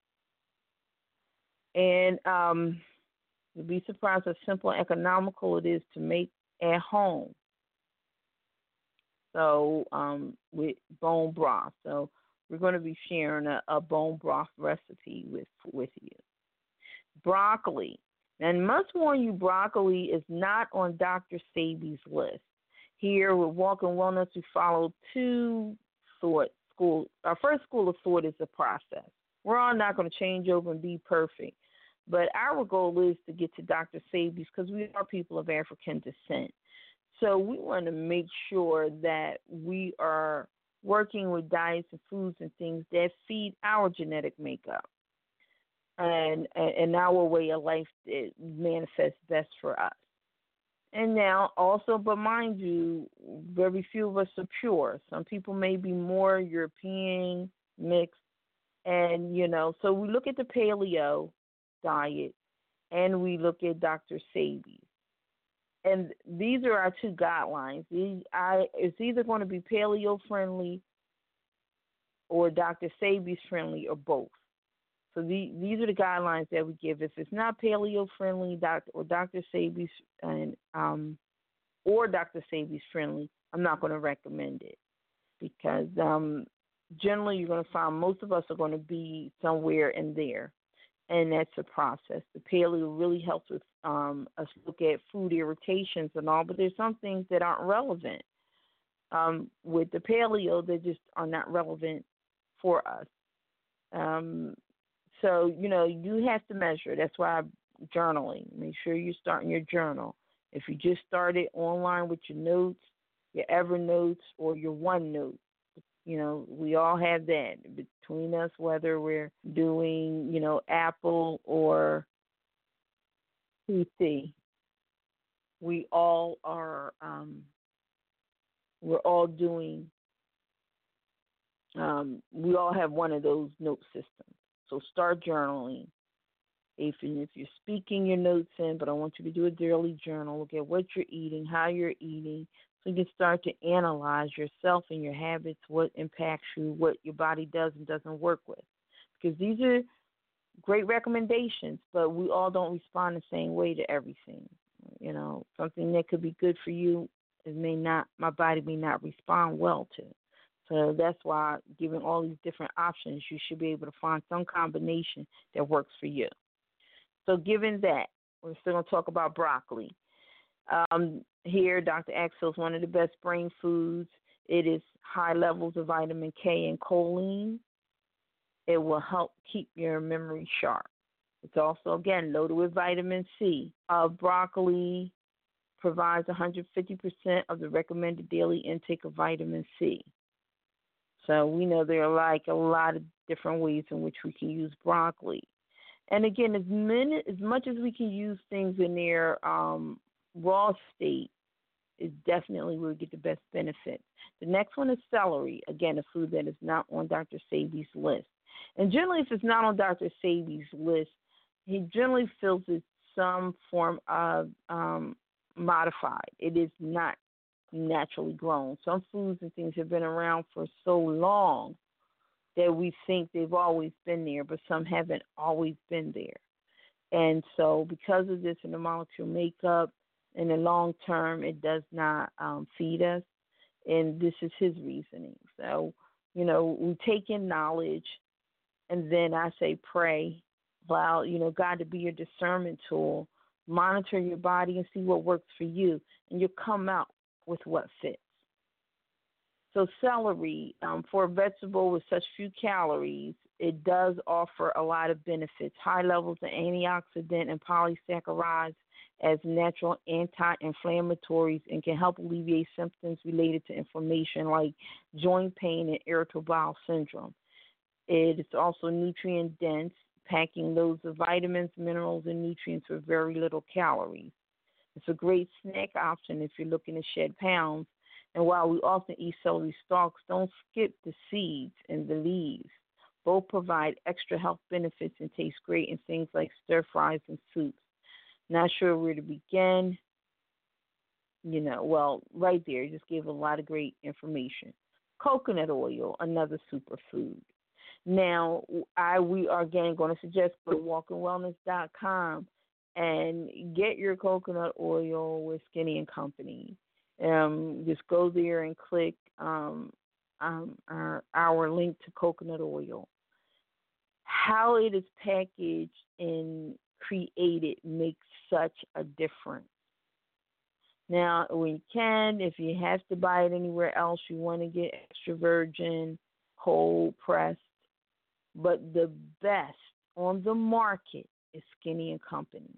And um, you'll be surprised how simple and economical it is to make at home. So um, with bone broth. So we're going to be sharing a, a bone broth recipe with, with you. Broccoli. And must warn you, broccoli is not on Doctor Sebi's list. Here with Walking Wellness, we follow two thought school. Our first school of thought is the process. We're all not going to change over and be perfect. But our goal is to get to Doctor Sebi's because we are people of African descent. So we want to make sure that we are working with diets and foods and things that feed our genetic makeup and, and our way of life that manifests best for us. And now also, but mind you, very few of us are pure. Some people may be more European, mixed, and, you know, so we look at the paleo diet and we look at Doctor Sebi's. And these are our two guidelines. These, I, it's either going to be paleo-friendly or Doctor Sebi's friendly or both. So the, these are the guidelines that we give. If it's not paleo-friendly doctor, or Doctor Sebi's and um, or Doctor Sebi's friendly, I'm not going to recommend it because um, generally you're going to find most of us are going to be somewhere in there. And that's a process. The paleo really helps with um, us look at food irritations and all, but there's some things that aren't relevant um, with the paleo that just are not relevant for us. Um, so, you know, you have to measure. That's why I'm journaling. Make sure you're starting your journal. If you just started online with your notes, your Evernote, or your OneNote, you know, we all have that between us, whether we're doing, you know, Apple or P C. We all are, um, we're all doing, um, we all have one of those note systems. So start journaling. If, if you're speaking your notes in, but I want you to do a daily journal. Look at what you're eating, how you're eating, so you can start to analyze yourself and your habits, what impacts you, what your body does and doesn't work with. Because these are great recommendations, but we all don't respond the same way to everything. You know, something that could be good for you, it may not, my body may not respond well to. So that's why, given all these different options, you should be able to find some combination that works for you. So given that, we're still going to talk about broccoli. Um, Here, Doctor Axel is one of the best brain foods. It is high levels of vitamin K and choline. It will help keep your memory sharp. It's also, again, loaded with vitamin C. Uh, broccoli provides one hundred fifty percent of the recommended daily intake of vitamin C. So we know there are like a lot of different ways in which we can use broccoli. And again, as many, as much as we can use things in their um, raw state, is definitely where we get the best benefits. The next one is celery. Again, a food that is not on Doctor Sebi's list. And generally, if it's not on Doctor Sebi's list, he generally feels it's some form of um, modified. It is not naturally grown. Some foods and things have been around for so long that we think they've always been there, but some haven't always been there. And so because of this in the molecule makeup, in the long term, it does not um, feed us. And this is his reasoning. So, you know, we take in knowledge, and then I say pray, allow, you know, God to be your discernment tool, monitor your body and see what works for you, and you'll come out with what fits. So celery, um, for a vegetable with such few calories, it does offer a lot of benefits. High levels of antioxidant and polysaccharides as natural anti-inflammatories and can help alleviate symptoms related to inflammation like joint pain and irritable bowel syndrome. It is also nutrient dense, packing loads of vitamins, minerals, and nutrients with very little calories. It's a great snack option if you're looking to shed pounds. And while we often eat celery stalks, don't skip the seeds and the leaves. Both provide extra health benefits and taste great in things like stir fries and soups. Not sure where to begin. You know, well, right there, just gave a lot of great information. Coconut oil, another superfood. Now, I we are again going to suggest go to walk in wellness dot com and get your coconut oil with Skinny and Company. Um, just go there and click um, um, our, our link to coconut oil. How it is packaged and created makes such a difference. Now, when you can, if you have to buy it anywhere else, you want to get extra virgin, cold pressed. But the best on the market is Skinny and Company.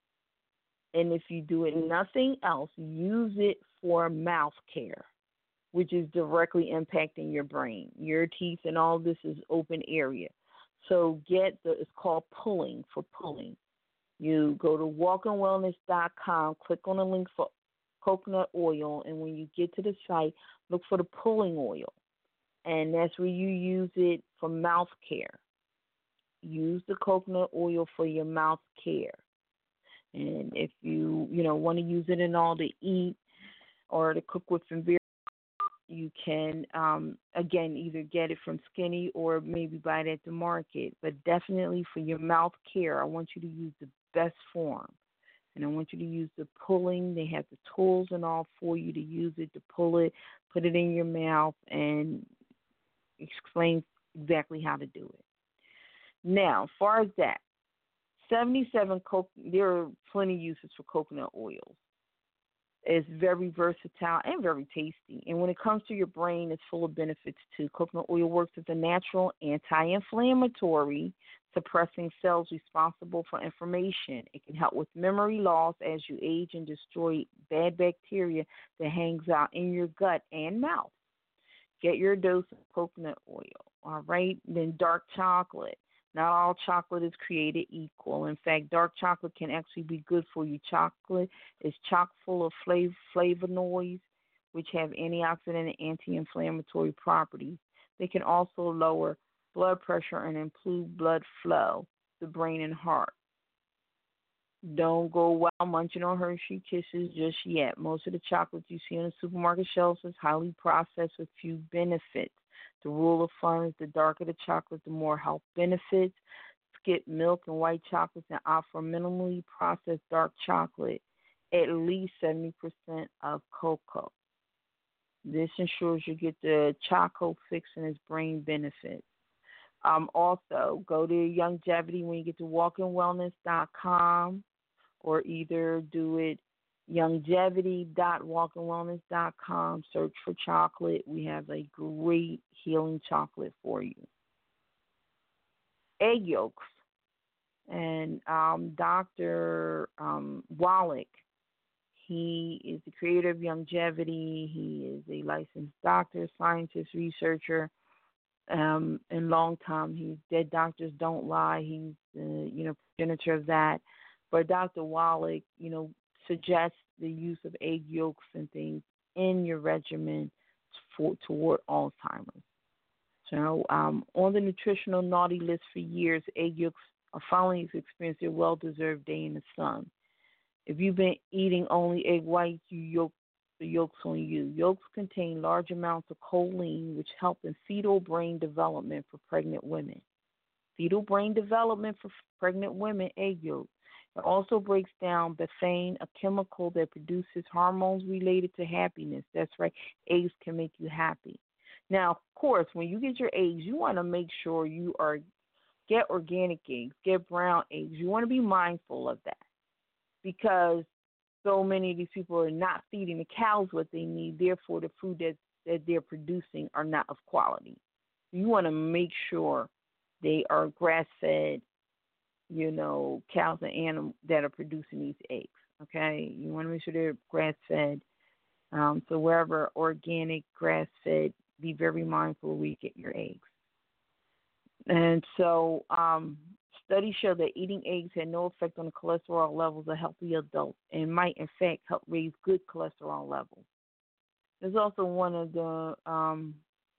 And if you do it nothing else, use it for mouth care, which is directly impacting your brain. Your teeth and all this is open area. So get the, it's called pulling, for pulling. You go to walk in wellness dot com, click on the link for coconut oil, and when you get to the site, look for the pulling oil. And that's where you use it for mouth care. Use the coconut oil for your mouth care. And if you, you know, want to use it in all to eat or to cook with some beer, you can, um, again, either get it from Skinny or maybe buy it at the market. But definitely for your mouth care, I want you to use the best form. And I want you to use the pulling. They have the tools and all for you to use it, to pull it, put it in your mouth, and explain exactly how to do it. Now, as far as that, seventy-seven, co- there are plenty of uses for coconut oils. It's very versatile and very tasty. And when it comes to your brain, it's full of benefits too. Coconut oil works as a natural anti-inflammatory, suppressing cells responsible for inflammation. It can help with memory loss as you age and destroy bad bacteria that hangs out in your gut and mouth. Get your dose of coconut oil, all right? Then dark chocolate. Not all chocolate is created equal. In fact, dark chocolate can actually be good for you. Chocolate is chock full of flav- flavonoids, which have antioxidant and anti-inflammatory properties. They can also lower blood pressure and improve blood flow to the brain and heart. Don't go wild munching on Hershey Kisses just yet. Most of the chocolate you see on the supermarket shelves is highly processed with few benefits. The rule of thumb is the darker the chocolate, the more health benefits. Skip milk and white chocolates and opt for minimally processed dark chocolate, at least seventy percent of cocoa. This ensures you get the choco fix and its brain benefits. Um, also, go to Longevity when you get to walk in wellness dot com, or either do it Longevity dot walking wellness dot com. Search for chocolate. We have a great healing chocolate for you. Egg yolks. And um, Doctor Um, Wallach, he is the creator of Longevity. He is a licensed doctor, scientist, researcher. Um, and long time, he's Dead Doctors Don't Lie. He's the you know progenitor of that. But Doctor Wallach, you know, suggests the use of egg yolks and things in your regimen for toward Alzheimer's. So um, on the nutritional naughty list for years, egg yolks are finally experienced their well-deserved day in the sun. If you've been eating only egg whites, you yolk the yolks on you. Yolks contain large amounts of choline, which help in fetal brain development for pregnant women. Fetal brain development for pregnant women, egg yolks. It also breaks down bethane, a chemical that produces hormones related to happiness. That's right, eggs can make you happy. Now, of course, when you get your eggs, you want to make sure you are get organic eggs, get brown eggs. You want to be mindful of that because so many of these people are not feeding the cows what they need. Therefore, the food that, that they're producing are not of quality. You want to make sure they are grass-fed, you know, cows and animals that are producing these eggs, okay? You want to make sure they're grass-fed. Um, so wherever organic, grass-fed, be very mindful where you get your eggs. And so um, studies show that eating eggs had no effect on the cholesterol levels of healthy adults and might, in fact, help raise good cholesterol levels. There's also one of the, um,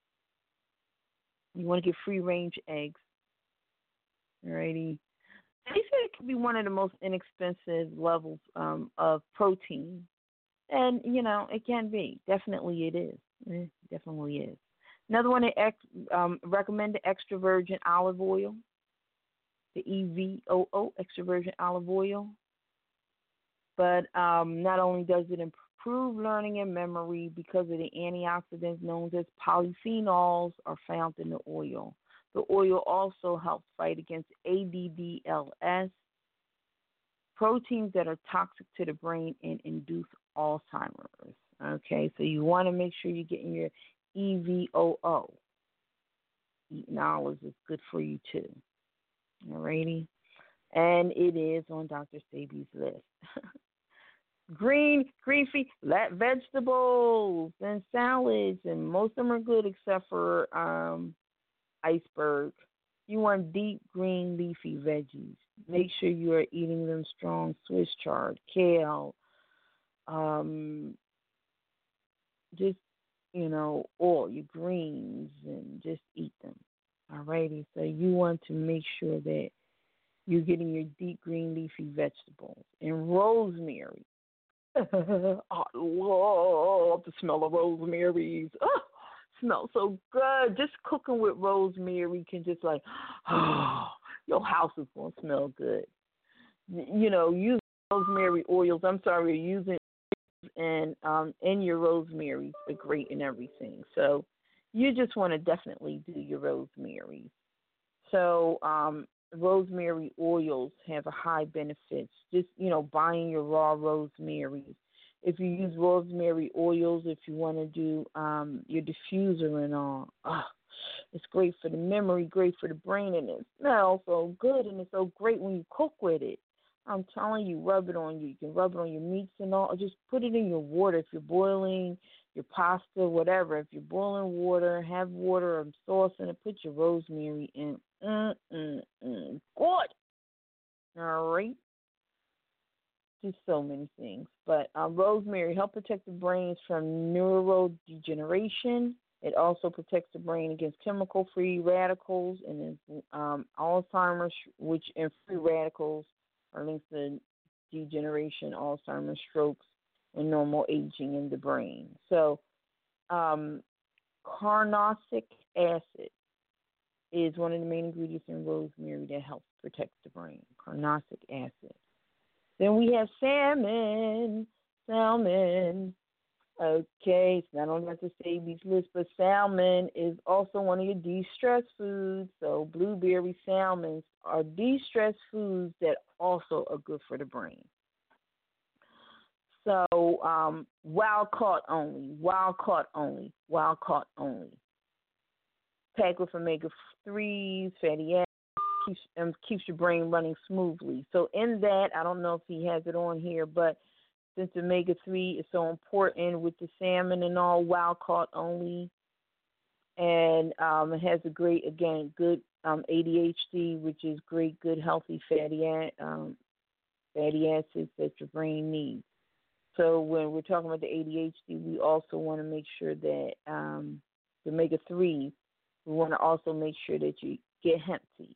you want to get free-range eggs. Alrighty. They say it can be one of the most inexpensive levels um, of protein. And, you know, it can be. Definitely it is. It definitely is. Another one, I um, recommend the extra virgin olive oil, the E V O O, extra virgin olive oil. But um, not only does it improve learning and memory because of the antioxidants known as polyphenols are found in the oil. The oil also helps fight against A D D L S, proteins that are toxic to the brain and induce Alzheimer's. Okay, so you want to make sure you're getting your E V O O. Eating olives is good for you too. Alrighty, and it is on Doctor Sebi's list. Green, leafy vegetables and salads, and most of them are good except for um, iceberg. You want deep green leafy veggies. Make sure you are eating them strong. Swiss chard, kale, um, just, you know, all your greens, and just eat them. Alrighty, so you want to make sure that you're getting your deep green leafy vegetables. And rosemary. I love the smell of rosemary. Oh, smells so good. Just cooking with rosemary can just like, oh, your house is going to smell good. You know, use rosemary oils. I'm sorry, using and um, in your rosemary are great and everything. So you just want to definitely do your rosemary. So um, rosemary oils have a high benefits. Just, you know, buying your raw rosemary. If you use rosemary oils, if you want to do um, your diffuser and all, oh, it's great for the memory, great for the brain, and it smells so good, and it's so great when you cook with it. I'm telling you, rub it on you. You can rub it on your meats and all. Or just put it in your water if you're boiling your pasta, whatever. If you're boiling water, have water or sauce in it. Put your rosemary in. Mm, mm, mm. Good. All right. Just so many things. But um, rosemary helps protect the brains from neurodegeneration. It also protects the brain against chemical-free radicals and um, Alzheimer's, which and free radicals are linked to degeneration, Alzheimer's, strokes, and normal aging in the brain. So um, carnosic acid is one of the main ingredients in rosemary that helps protect the brain, carnosic acid. Then we have salmon, salmon. Okay, it's not on Doctor Sebi's list, but salmon is also one of your de-stress foods. So blueberry salmons are de-stress foods that also are good for the brain. So um, wild caught only, wild caught only, wild caught only. Packed with omega threes, fatty acids, keeps, um, keeps your brain running smoothly. So in that, I don't know if he has it on here, but since omega three is so important with the salmon and all, wild caught only. And um, it has a great, again, good um, A D H D, which is great, good, healthy fatty, um, fatty acids that your brain needs. So when we're talking about the A D H D, we also want to make sure that um, the omega threes, we want to also make sure that you get hemp seed.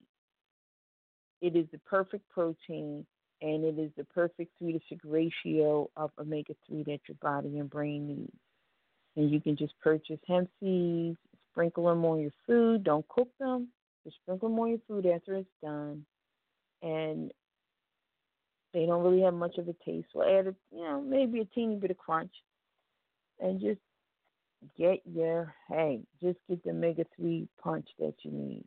It is the perfect protein, and it is the perfect three to six ratio of omega three that your body and brain needs. And you can just purchase hemp seeds, sprinkle them on your food. Don't cook them. Just sprinkle them on your food after it's done. And they don't really have much of a taste. So add, a, you know, maybe a teeny bit of crunch. And just get your, hey, just get the omega three punch that you need.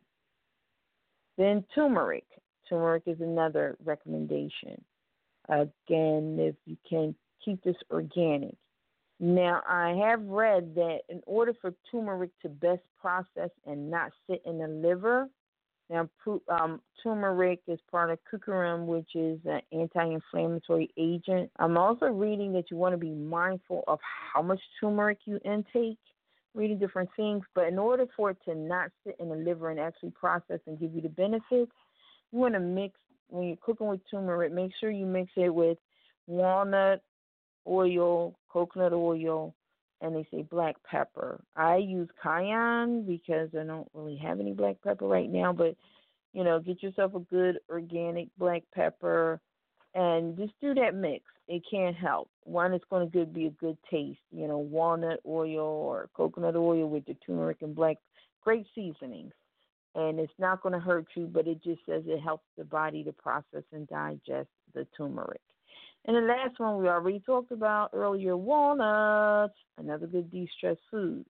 Then turmeric. Turmeric is another recommendation. Again, if you can keep this organic. Now, I have read that in order for turmeric to best process and not sit in the liver, now um, turmeric is part of curcumin, which is an anti-inflammatory agent. I'm also reading that you want to be mindful of how much turmeric you intake, reading different things. But in order for it to not sit in the liver and actually process and give you the benefits, you want to mix, when you're cooking with turmeric, make sure you mix it with walnut oil, coconut oil, and they say black pepper. I use cayenne because I don't really have any black pepper right now, but, you know, get yourself a good organic black pepper and just do that mix. It can help. One, it's going to be a good taste, you know, walnut oil or coconut oil with the turmeric and black, great seasonings. And it's not going to hurt you, but it just says it helps the body to process and digest the turmeric. And the last one we already talked about earlier, walnuts, another good de-stress food.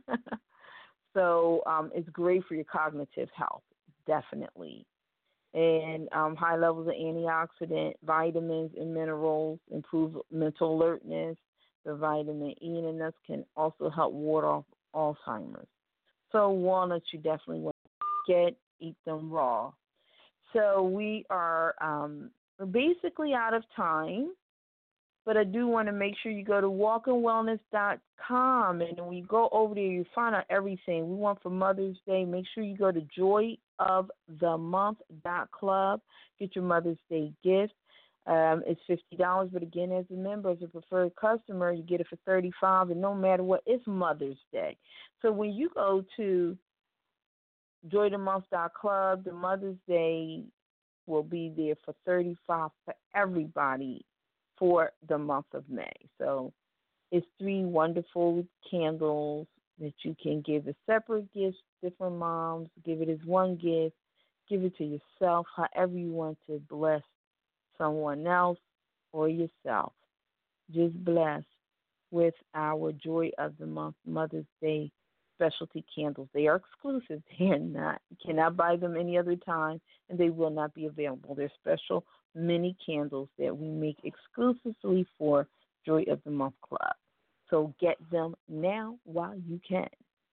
So um, it's great for your cognitive health, definitely. And um, high levels of antioxidant, vitamins, and minerals improve mental alertness. The vitamin E in the nuts can also help ward off Alzheimer's. So walnuts you definitely want to get, eat them raw. So we are um, we're basically out of time, but I do want to make sure you go to walk in wellness dot com, and when you go over there, you find out everything we want for Mother's Day. Make sure you go to joy of the month dot club, get your Mother's Day gift. Um, it's fifty dollars, but again, as a member, as a preferred customer, you get it for thirty-five dollars, and no matter what, it's Mother's Day. So when you go to joy of the month dot club, the Mother's Day will be there for thirty-five dollars for everybody for the month of May. So it's three wonderful candles that you can give as separate gifts, different moms, give it as one gift, give it to yourself, however you want to bless someone else or yourself. Just bless with our Joy of the Month Mother's Day specialty candles. They are exclusive. They are not. You cannot buy them any other time, and they will not be available. They're special mini candles that we make exclusively for Joy of the Month Club. So get them now while you can.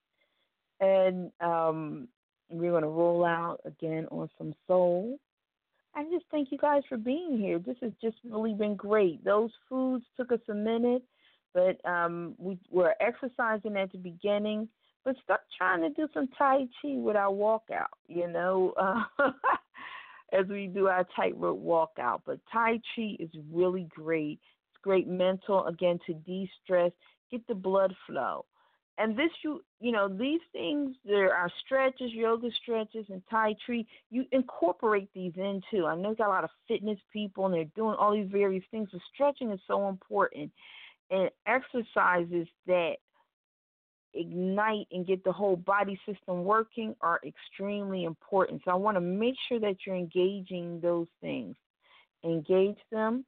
And um, we're going to roll out again on some soul. I just thank you guys for being here. This has just really been great. Those foods took us a minute, but um, we were exercising at the beginning. But start trying to do some Tai Chi with our walkout, you know, uh, as we do our tightrope walkout. But Tai Chi is really great. It's great mental, again, to de-stress, get the blood flow. And this, you you know, these things, there are stretches, yoga stretches, and Tai Chi. You incorporate these in, too. I know you got a lot of fitness people, and they're doing all these various things, but stretching is so important. And exercises that ignite and get the whole body system working are extremely important. So I want to make sure that you're engaging those things. Engage them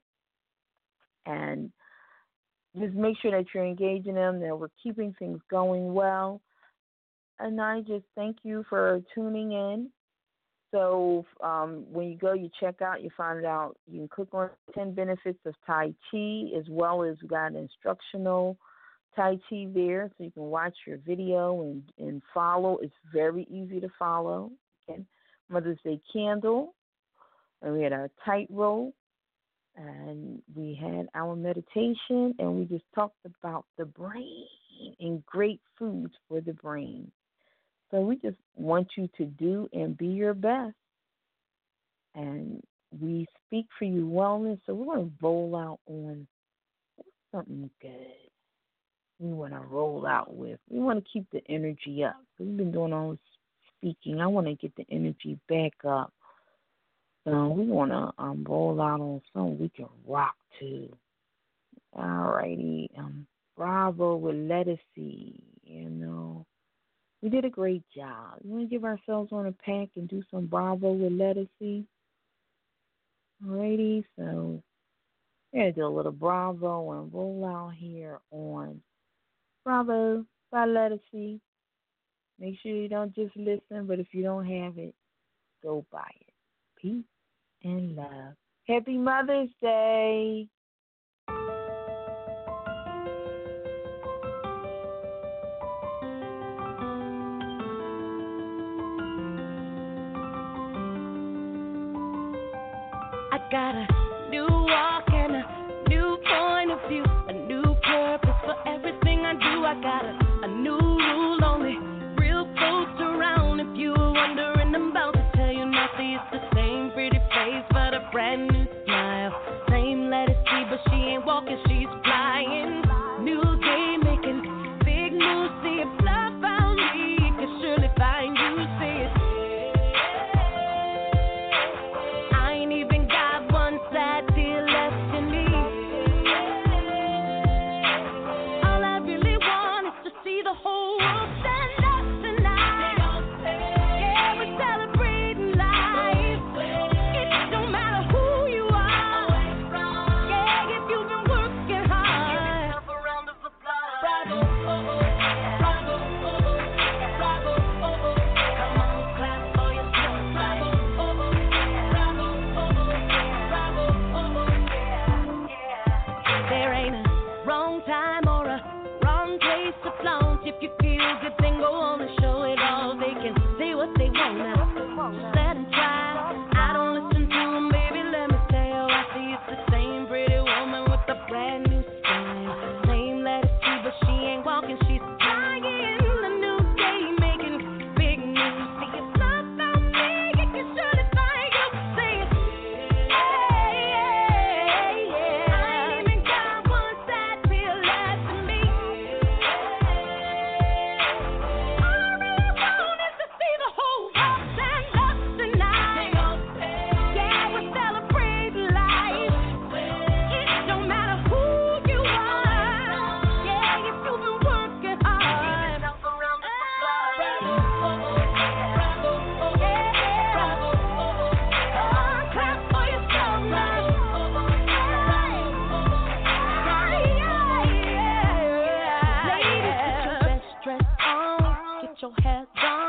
and just make sure that you're engaging them, that we're keeping things going well. And I just thank you for tuning in So um, when you go, you check out, you find out, you can click on ten benefits of Tai Chi, as well as we got an instructional Tai Chi there, so you can watch your video and, and follow. It's very easy to follow. Okay. Mother's Day candle, and we had our tightrope, and we had our meditation, and we just talked about the brain and great foods for the brain. So we just want you to do and be your best. And we speak for you wellness, so we're going to roll out on something good we want to roll out with. We want to keep the energy up. We've been doing all this speaking. I want to get the energy back up. So we want to um, roll out on something we can rock to. All righty. Um, Bravo with Lettucey, you know. We did a great job. We want to give ourselves on a pack and do some Bravo with Lettucey. Alrighty, so we're going to do a little Bravo and roll out here on Bravo by Lettucey. Make sure you don't just listen, but if you don't have it, go buy it. Peace and love. Happy Mother's Day. I got a new walk and a new point of view, a new purpose for everything I do. I got a, a new rule, only real folks around. If you were wondering, I'm about to tell you nothing. It's the same pretty face, but a brand new smile. Same lettuce see, but she ain't walking, she's flying. New day making big moves. See if love found me, it can surely find you. See it.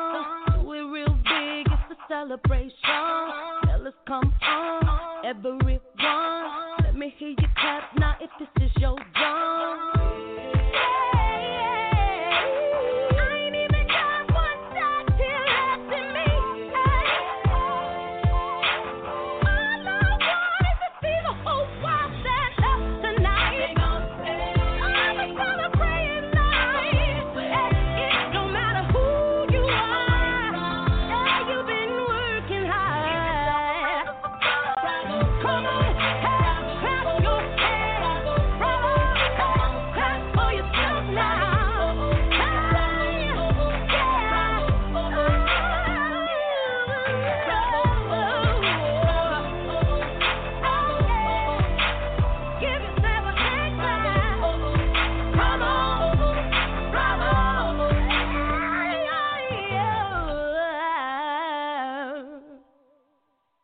Celebration, tell us come on, every